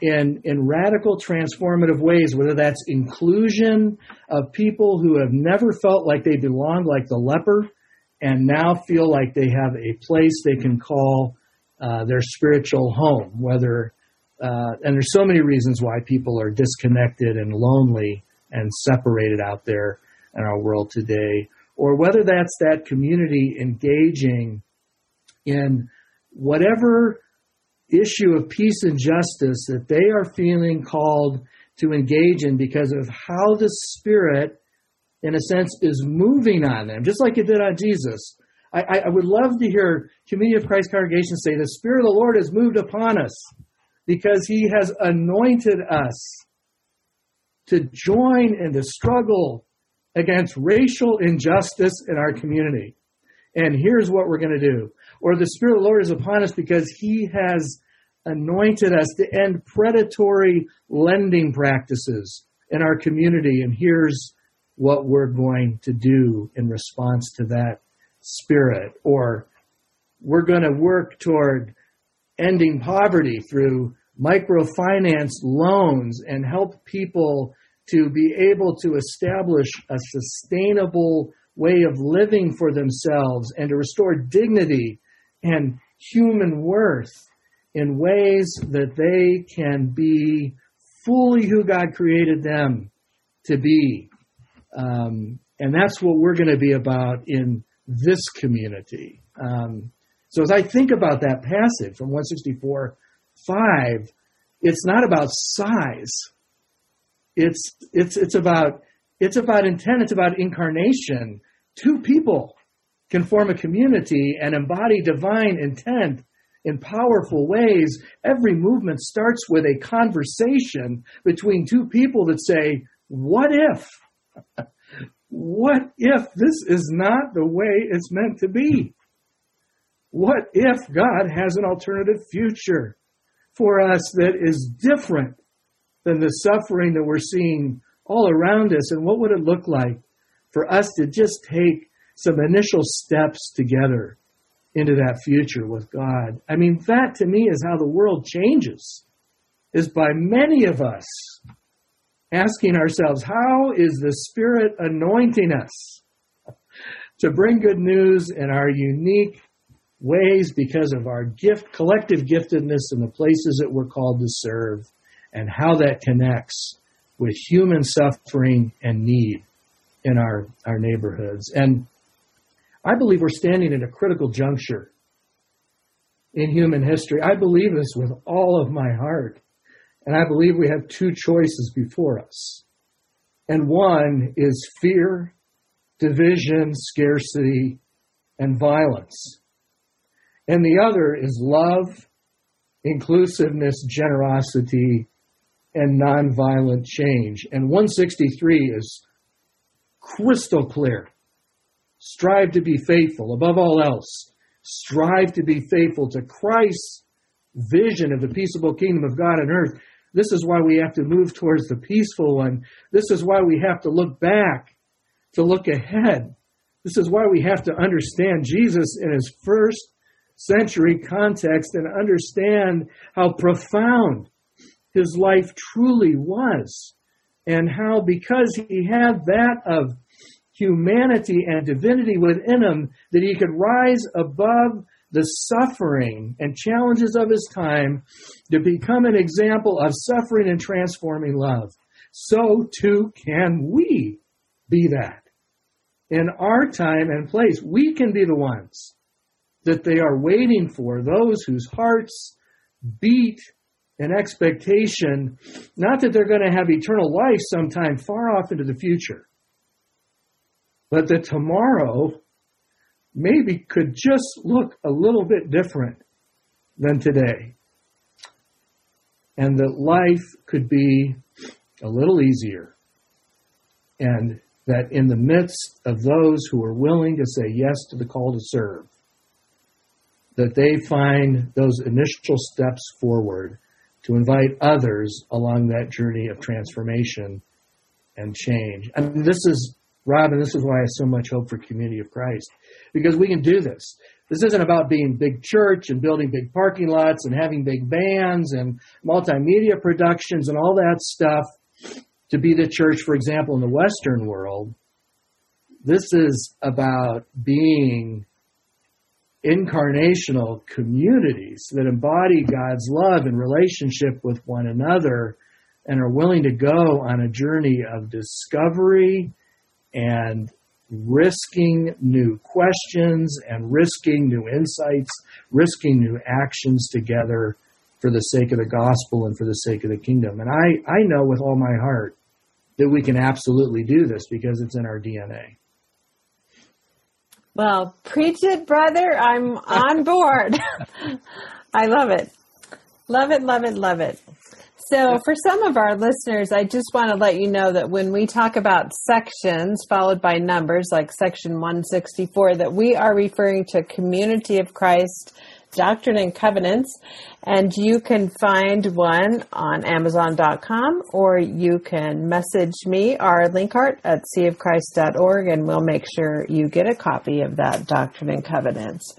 S3: in, in radical transformative ways, whether that's inclusion of people who have never felt like they belonged, like the leper, and now feel like they have a place they can call uh, their spiritual home, whether, uh, and there's so many reasons why people are disconnected and lonely and separated out there in our world today, or whether that's that community engaging in whatever issue of peace and justice that they are feeling called to engage in because of how the Spirit, in a sense, is moving on them, just like it did on Jesus. I, I, I would love to hear Community of Christ congregations say, the Spirit of the Lord has moved upon us because He has anointed us to join in the struggle against racial injustice in our community. And here's what we're going to do. Or the Spirit of the Lord is upon us because He has anointed us to end predatory lending practices in our community. And here's what we're going to do in response to that Spirit. Or we're going to work toward ending poverty through microfinance loans and help people to be able to establish a sustainable way of living for themselves and to restore dignity and human worth in ways that they can be fully who God created them to be. Um, and that's what we're going to be about in this community. Um, so as I think about that passage from one sixty-four five, it's not about size. It's it's it's about it's about intent. It's about incarnation. Two people can form a community and embody divine intent in powerful ways. Every movement starts with a conversation between two people that say, "What if? What if this is not the way it's meant to be? What if God has an alternative future for us that is different than the suffering that we're seeing all around us? And what would it look like for us to just take some initial steps together into that future with God?" I mean, that to me is how the world changes, is by many of us asking ourselves, how is the Spirit anointing us to bring good news in our unique ways because of our gift, collective giftedness in the places that we're called to serve, and how that connects with human suffering and need in our, our neighborhoods. And I believe we're standing at a critical juncture in human history. I believe this with all of my heart. And I believe we have two choices before us. And one is fear, division, scarcity, and violence. And the other is love, inclusiveness, generosity, and nonviolent change. And one sixty-three is crystal clear. Strive to be faithful. Above all else, strive to be faithful to Christ's vision of the peaceable kingdom of God on earth. This is why we have to move towards the peaceful one. This is why we have to look back to look ahead. This is why we have to understand Jesus in his first century context and understand how profound his life truly was, and how, because he had that of humanity and divinity within him, that he could rise above the suffering and challenges of his time to become an example of suffering and transforming love. So too can we be that. In our time and place, we can be the ones that they are waiting for, those whose hearts beat in expectation, not that they're going to have eternal life sometime far off into the future, but that tomorrow maybe could just look a little bit different than today. And that life could be a little easier. And that in the midst of those who are willing to say yes to the call to serve, that they find those initial steps forward to invite others along that journey of transformation and change. I mean, this is Robin, this is why I have so much hope for Community of Christ, because we can do this. This isn't about being big church and building big parking lots and having big bands and multimedia productions and all that stuff to be the church, for example, in the Western world. This is about being incarnational communities that embody God's love and relationship with one another and are willing to go on a journey of discovery and risking new questions and risking new insights, risking new actions together for the sake of the gospel and for the sake of the kingdom. And I, I know with all my heart that we can absolutely do this because it's in our D N A.
S2: Well, preach it, brother. I'm on board. I love it. Love it, love it, love it. So for some of our listeners, I just want to let you know that when we talk about sections followed by numbers, like section one sixty-four, that we are referring to Community of Christ, Doctrine and Covenants, and you can find one on amazon dot com, or you can message me, R. Linkhart, at sea of christ dot org, and we'll make sure you get a copy of that Doctrine and Covenants.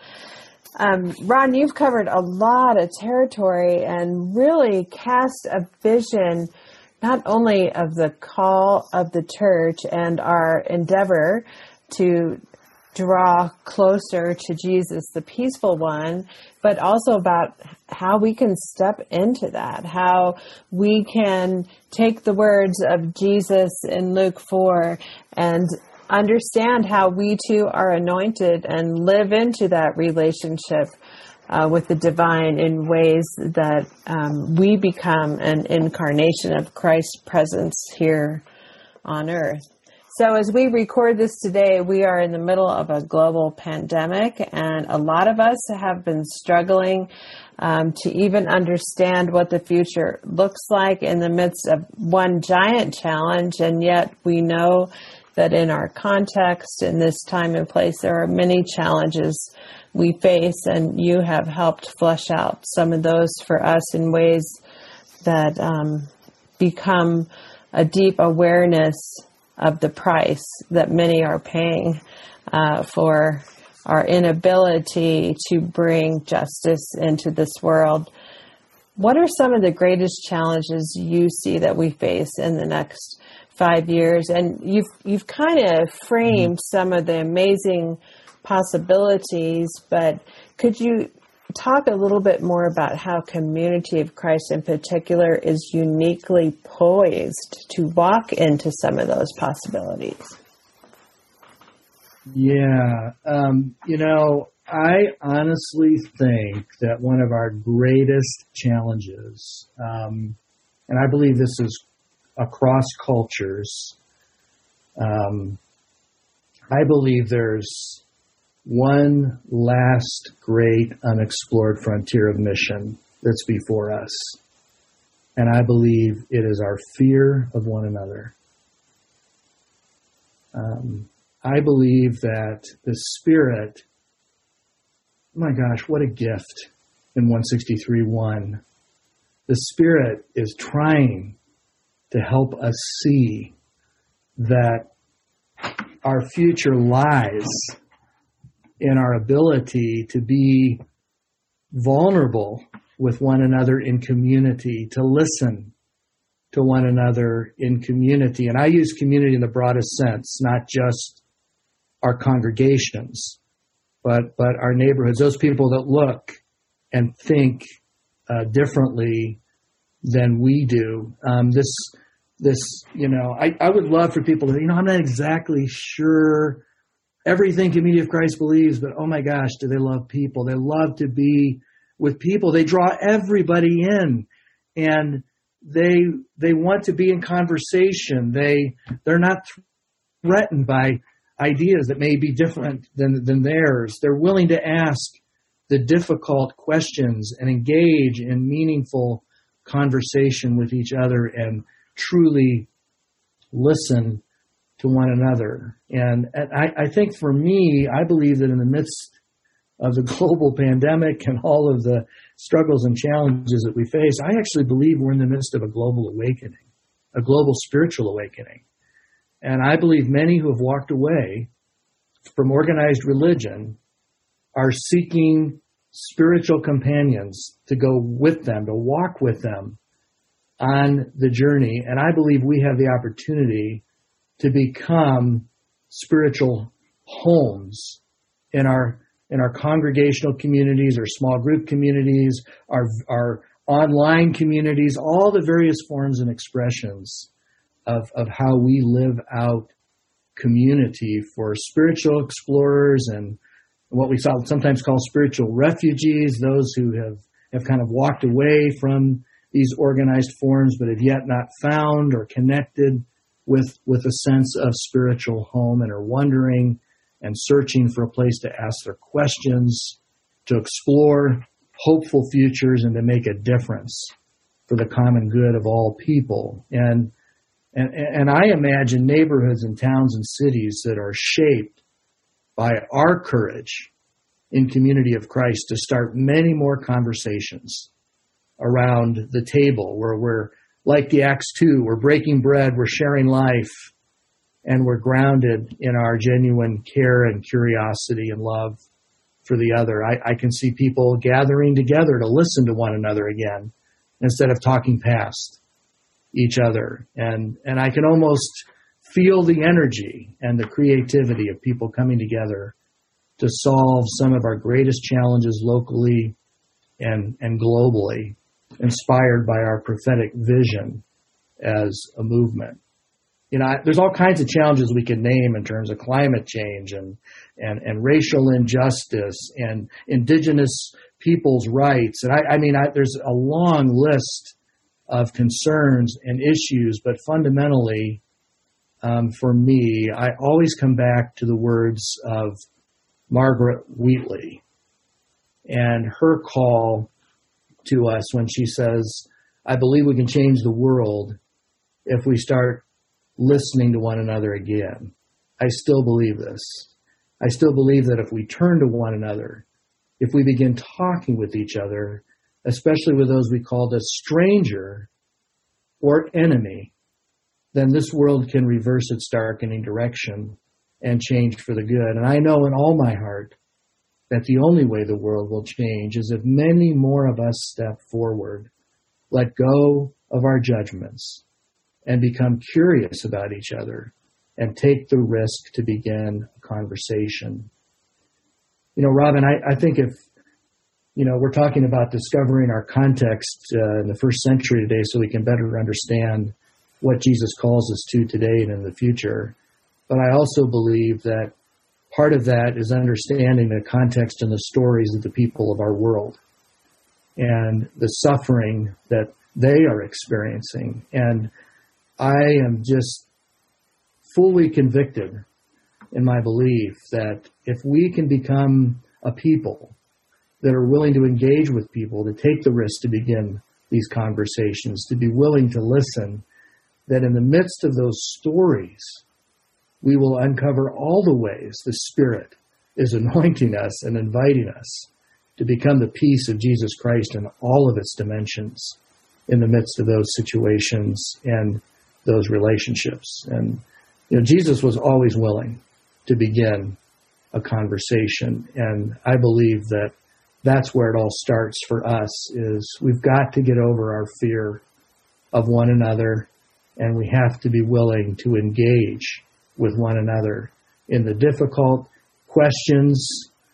S2: Um, Ron, you've covered a lot of territory and really cast a vision not only of the call of the church and our endeavor to draw closer to Jesus, the peaceful one, but also about how we can step into that, how we can take the words of Jesus in Luke four and understand how we too are anointed and live into that relationship uh, with the divine in ways that um, we become an incarnation of Christ's presence here on earth. So as we record this today, we are in the middle of a global pandemic, and a lot of us have been struggling um, to even understand what the future looks like in the midst of one giant challenge, and yet we know that in our context, in this time and place, there are many challenges we face, and you have helped flesh out some of those for us in ways that um, become a deep awareness of the price that many are paying uh, for our inability to bring justice into this world. What are some of the greatest challenges you see that we face in the next five years? And you've you've kind of framed some of the amazing possibilities, but could you talk a little bit more about how Community of Christ in particular is uniquely poised to walk into some of those possibilities?
S3: Yeah, um, you know, I honestly think that one of our greatest challenges, um, and I believe this is across cultures, um, I believe there's one last great unexplored frontier of mission that's before us. And I believe it is our fear of one another. Um, I believe that the Spirit, oh my gosh, what a gift in one sixty-three one. The Spirit is trying to help us see that our future lies in our ability to be vulnerable with one another in community, to listen to one another in community. And I use community in the broadest sense, not just our congregations, but but our neighborhoods, those people that look and think uh, differently than we do. Um, this, this, you know, I, I would love for people to, you know, I'm not exactly sure everything Community of Christ believes, but oh my gosh, do they love people? They love to be with people. They draw everybody in, and they they want to be in conversation. They they're not threatened by ideas that may be different than than theirs. They're willing to ask the difficult questions and engage in meaningful conversation with each other and truly listen to one another. And, and I, I think for me, I believe that in the midst of the global pandemic and all of the struggles and challenges that we face, I actually believe we're in the midst of a global awakening, a global spiritual awakening. And I believe many who have walked away from organized religion are seeking spiritual companions to go with them, to walk with them on the journey. And I believe we have the opportunity to become spiritual homes in our in our congregational communities, our small group communities, our our online communities, all the various forms and expressions of, of how we live out community for spiritual explorers and what we sometimes call spiritual refugees, those who have, have kind of walked away from these organized forms but have yet not found or connected with, with a sense of spiritual home and are wondering and searching for a place to ask their questions, to explore hopeful futures, and to make a difference for the common good of all people. And and and I imagine neighborhoods and towns and cities that are shaped by our courage in Community of Christ to start many more conversations around the table where we're like the Acts two, we're breaking bread, we're sharing life, and we're grounded in our genuine care and curiosity and love for the other. I, I can see people gathering together to listen to one another again instead of talking past each other. And, and I can almost feel the energy and the creativity of people coming together to solve some of our greatest challenges locally and, and globally, inspired by our prophetic vision as a movement. You know, I, there's all kinds of challenges we can name in terms of climate change and, and, and racial injustice and indigenous people's rights. And I, I mean, I, there's a long list of concerns and issues, but fundamentally, um, for me, I always come back to the words of Margaret Wheatley and her call to us when she says, I believe we can change the world if we start listening to one another again. I still believe this. I still believe that if we turn to one another, if we begin talking with each other, especially with those we call a stranger or enemy, then this world can reverse its darkening direction and change for the good. And I know in all my heart that the only way the world will change is if many more of us step forward, let go of our judgments, and become curious about each other and take the risk to begin a conversation. You know, Robin, I, I think if, you know, we're talking about discovering our context uh, in the first century today so we can better understand what Jesus calls us to today and in the future. But I also believe that part of that is understanding the context and the stories of the people of our world and the suffering that they are experiencing. And I am just fully convicted in my belief that if we can become a people that are willing to engage with people, to take the risk to begin these conversations, to be willing to listen, that in the midst of those stories, we will uncover all the ways the Spirit is anointing us and inviting us to become the peace of Jesus Christ in all of its dimensions in the midst of those situations and those relationships. And, you know, Jesus was always willing to begin a conversation. And I believe that that's where it all starts for us, is we've got to get over our fear of one another, and we have to be willing to engage with one another in the difficult questions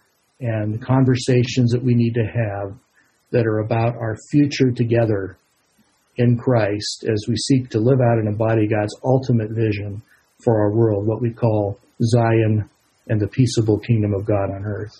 S3: and conversations that we need to have that are about our future together in Christ as we seek to live out and embody God's ultimate vision for our world, what we call Zion and the peaceable kingdom of God on earth.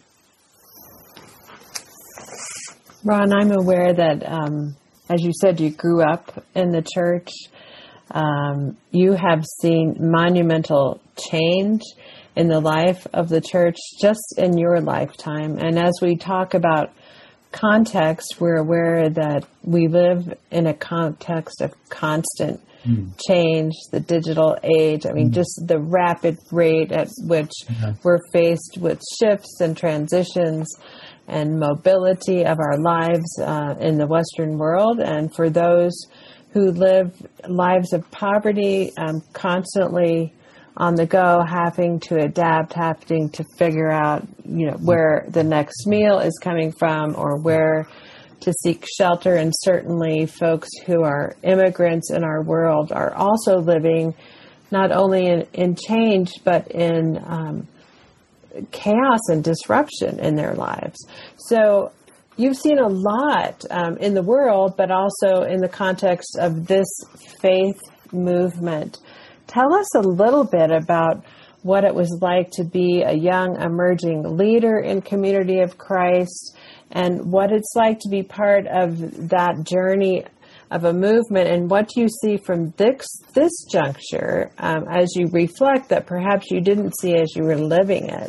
S2: Ron, I'm aware that, um, as you said, you grew up in the church. Um, you have seen monumental change in the life of the church just in your lifetime. And as we talk about context, we're aware that we live in a context of constant mm. change, the digital age. I mean, mm. just the rapid rate at which yeah. we're faced with shifts and transitions and mobility of our lives uh, in the Western world. And for those who live lives of poverty, um, constantly on the go, having to adapt, having to figure out, you know, where the next meal is coming from or where to seek shelter. And certainly folks who are immigrants in our world are also living not only in, in change, but in um, chaos and disruption in their lives. So you've seen a lot um, in the world, but also in the context of this faith movement. Tell us a little bit about what it was like to be a young emerging leader in Community of Christ and what it's like to be part of that journey of a movement, and what you see from this, this juncture um, as you reflect that perhaps you didn't see as you were living it.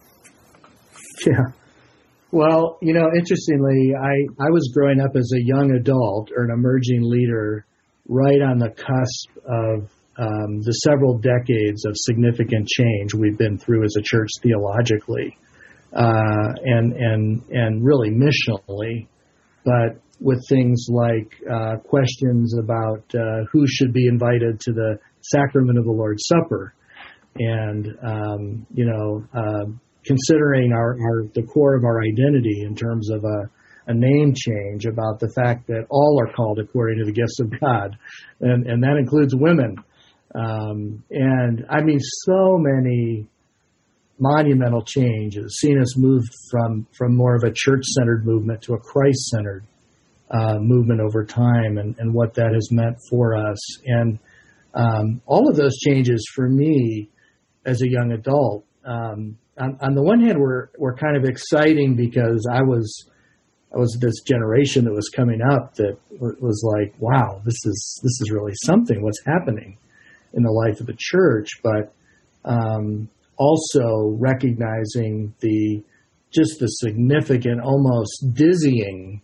S3: Yeah. Well, you know, interestingly, I, I was growing up as a young adult or an emerging leader right on the cusp of um, the several decades of significant change we've been through as a church theologically uh, and, and, and really missionally, but with things like uh, questions about uh, who should be invited to the sacrament of the Lord's Supper and, um, you know, uh, considering our, our the core of our identity in terms of a, a name change, about the fact that all are called according to the gifts of God, and, and that includes women. Um, and I mean, so many monumental changes, seeing us move from, from more of a church-centered movement to a Christ-centered uh, movement over time, and, and what that has meant for us. And um, all of those changes for me as a young adult, um, On, on the one hand, were were kind of exciting because I was I was this generation that was coming up that was like, wow, this is this is really something. What's happening in the life of the church? But um, also recognizing the just the significant, almost dizzying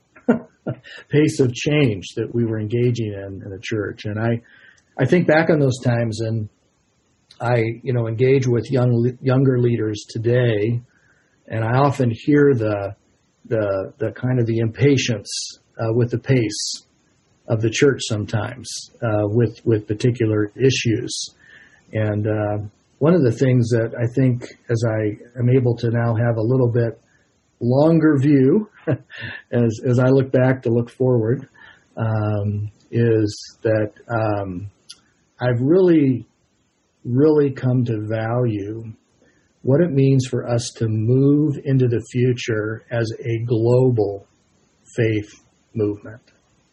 S3: pace of change that we were engaging in in the church. And I I think back on those times, and I, you know, engage with young, younger leaders today, and I often hear the, the, the kind of the impatience uh, with the pace of the church sometimes uh, with, with particular issues. And uh, one of the things that I think, as I am able to now have a little bit longer view, as as I look back to look forward, um, is that um, I've really. really come to value what it means for us to move into the future as a global faith movement.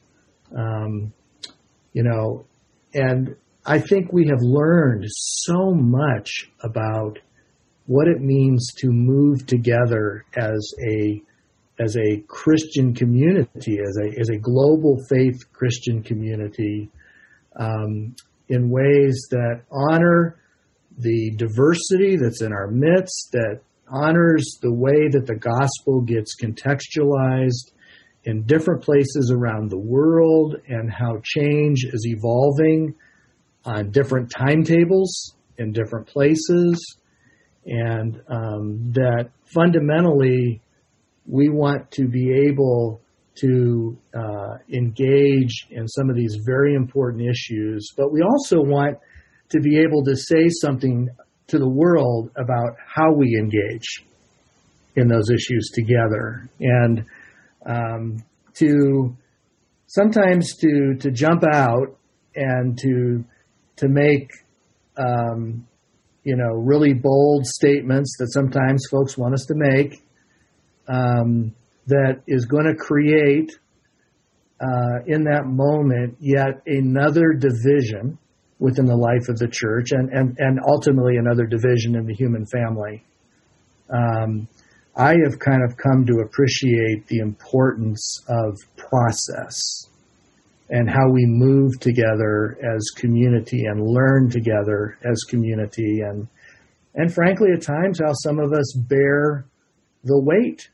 S3: Um, you know, and I think we have learned so much about what it means to move together as a as a Christian community, as a as a global faith Christian community, um, in ways that honor the diversity that's in our midst, that honors the way that the gospel gets contextualized in different places around the world, and how change is evolving on different timetables in different places, and um, that fundamentally we want to be able to uh, engage in some of these very important issues, but we also want to be able to say something to the world about how we engage in those issues together, and um, to sometimes to to jump out and to to make um, you know really bold statements that sometimes folks want us to make. Um, that is going to create, uh, in that moment, yet another division within the life of the church, and, and, and ultimately another division in the human family. Um, I have kind of come to appreciate the importance of process and how we move together as community and learn together as community, and and frankly, at times, how some of us bear the weight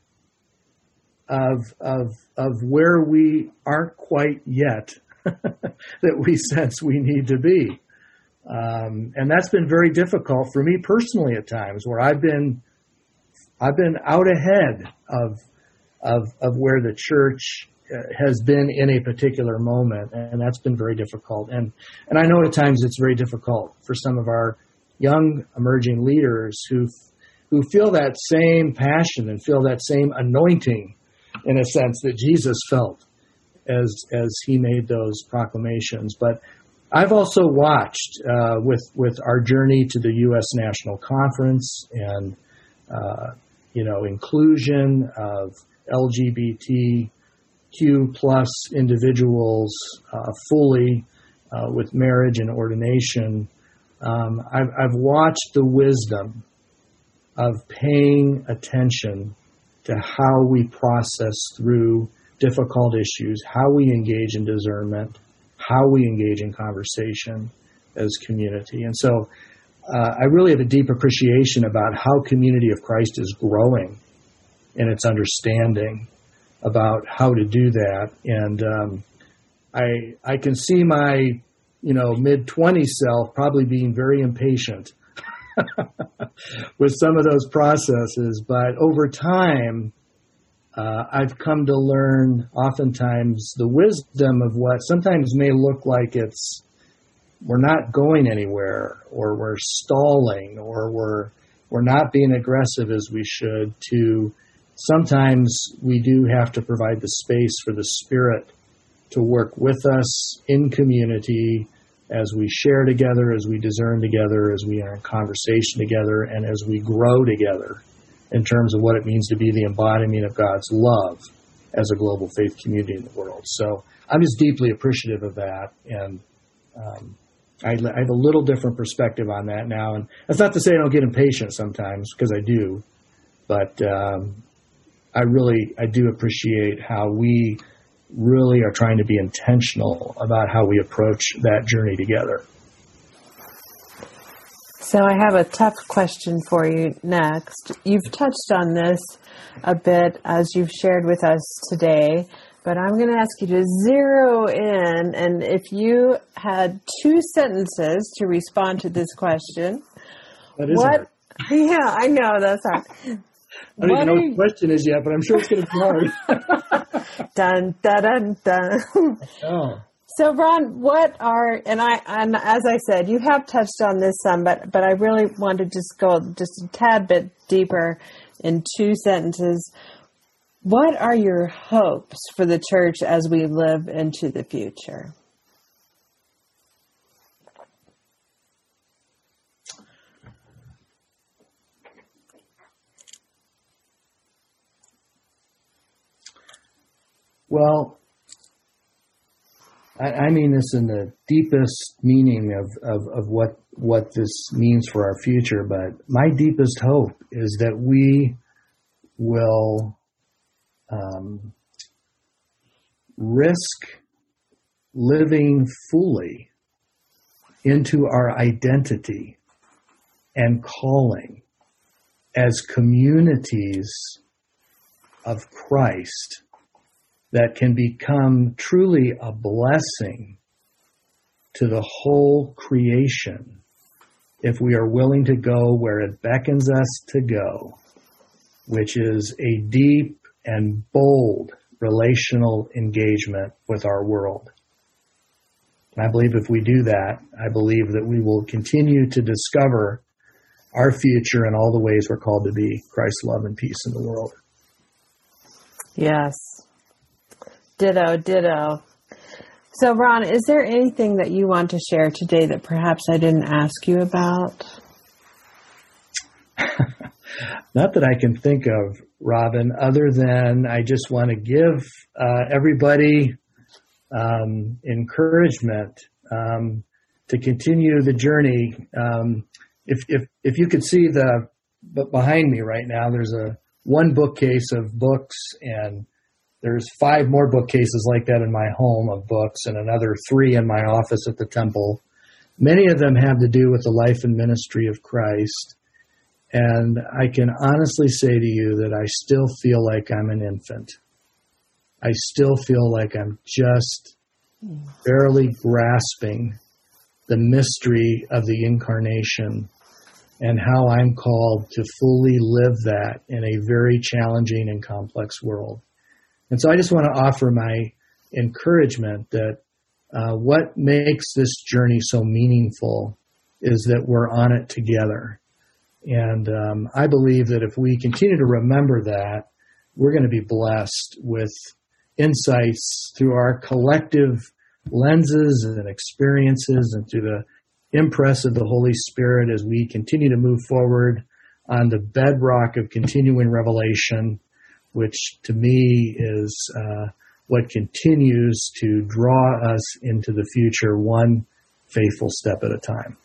S3: of of of where we aren't quite yet that we sense we need to be. Um, and that's been very difficult for me personally at times, where I've been I've been out ahead of of of where the church has been in a particular moment, and that's been very difficult. And and I know at times it's very difficult for some of our young emerging leaders who who feel that same passion and feel that same anointing, in a sense, that Jesus felt as as he made those proclamations. But I've also watched uh, with with our journey to the U S National Conference and uh, you know inclusion of L G B T Q plus individuals uh, fully uh, with marriage and ordination. Um, I've, I've watched the wisdom of paying attention to how we process through difficult issues, how we engage in discernment, how we engage in conversation as community. And so uh, I really have a deep appreciation about how Community of Christ is growing in its understanding about how to do that. And um, I I can see my, you know, mid-twenties self probably being very impatient with some of those processes. But over time, uh, I've come to learn oftentimes the wisdom of what sometimes may look like it's we're not going anywhere, or we're stalling, or we're we're not being aggressive as we should. To sometimes we do have to provide the space for the Spirit to work with us in community as we share together, as we discern together, as we are in conversation together, and as we grow together in terms of what it means to be the embodiment of God's love as a global faith community in the world. So I'm just deeply appreciative of that, and um, I, I have a little different perspective on that now. And that's not to say I don't get impatient sometimes, because I do, but um, I really, I do appreciate how we really are trying to be intentional about how we approach that journey together.
S2: So I have a tough question for you next. You've touched on this a bit as you've shared with us today, but I'm going to ask you to zero in, and if you had two sentences to respond to this question,
S3: that is
S2: what?
S3: Hard.
S2: Yeah, I know that's hard.
S3: I don't what even know what the question is yet, but I'm sure it's going to be hard.
S2: Dun, dun, dun, dun.
S3: Oh.
S2: So, Ron, what are, and I, and as I said, you have touched on this some, but, but I really want to just go just a tad bit deeper in two sentences. What are your hopes for the church as we live into the future?
S3: Well, I, I mean this in the deepest meaning of, of, of what what this means for our future, but my deepest hope is that we will um, risk living fully into our identity and calling as communities of Christ that can become truly a blessing to the whole creation if we are willing to go where it beckons us to go, which is a deep and bold relational engagement with our world. And I believe if we do that, I believe that we will continue to discover our future in all the ways we're called to be Christ's love and peace in the world.
S2: Yes. Ditto, ditto. So, Ron, is there anything that you want to share today that perhaps I didn't ask you about?
S3: Not that I can think of, Robin, other than I just want to give uh, everybody um, encouragement um, to continue the journey. Um, if, if, if you could see the but behind me right now, there's a one bookcase of books, and there's five more bookcases like that in my home of books, and another three in my office at the temple. Many of them have to do with the life and ministry of Christ. And I can honestly say to you that I still feel like I'm an infant. I still feel like I'm just barely grasping the mystery of the incarnation and how I'm called to fully live that in a very challenging and complex world. And so I just want to offer my encouragement that uh, what makes this journey so meaningful is that we're on it together. And um, I believe that if we continue to remember that, we're going to be blessed with insights through our collective lenses and experiences and through the impress of the Holy Spirit as we continue to move forward on the bedrock of continuing revelation, which to me is uh, what continues to draw us into the future one faithful step at a time.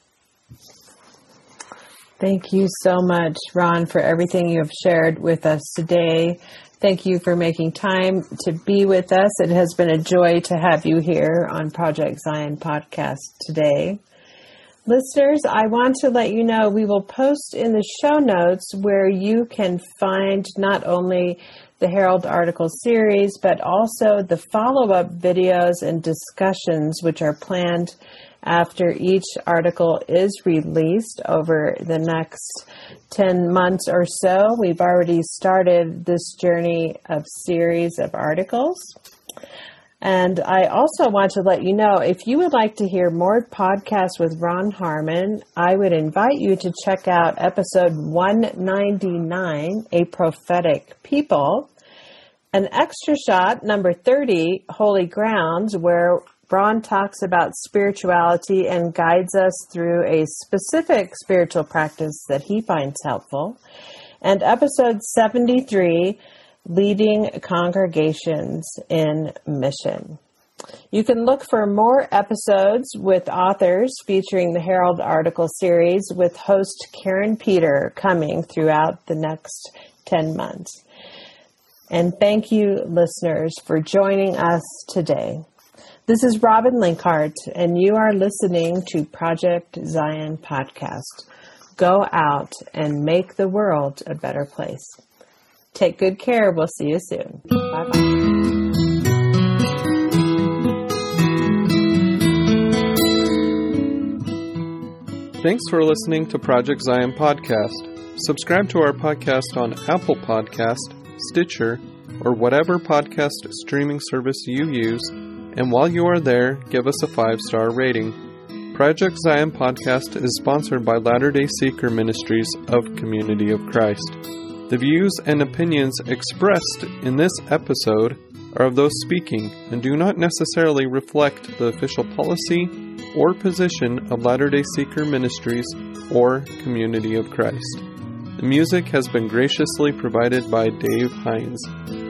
S2: Thank you so much, Ron, for everything you have shared with us today. Thank you for making time to be with us. It has been a joy to have you here on Project Zion Podcast today. Listeners, I want to let you know we will post in the show notes where you can find not only the Herald article series, but also the follow-up videos and discussions which are planned after each article is released over the next ten months or so. We've already started this journey of series of articles. And I also want to let you know, if you would like to hear more podcasts with Ron Harmon, I would invite you to check out episode one ninety-nine, A Prophetic People, an extra shot, number thirty, Holy Grounds, where Ron talks about spirituality and guides us through a specific spiritual practice that he finds helpful, and episode seventy-three, Leading Congregations in Mission. You can look for more episodes with authors featuring the Herald article series with host Karen Peter coming throughout the next ten months. And thank you, listeners, for joining us today. This is Robin Linkhart, and you are listening to Project Zion Podcast. Go out and make the world a better place. Take good care. We'll see you soon. Bye-bye.
S1: Thanks for listening to Project Zion Podcast. Subscribe to our podcast on Apple Podcast, Stitcher, or whatever podcast streaming service you use, and while you are there, give us a five-star rating. Project Zion Podcast is sponsored by Latter-day Seeker Ministries of Community of Christ. The views and opinions expressed in this episode are of those speaking and do not necessarily reflect the official policy or position of Latter-day Seeker Ministries or Community of Christ. The music has been graciously provided by Dave Hines.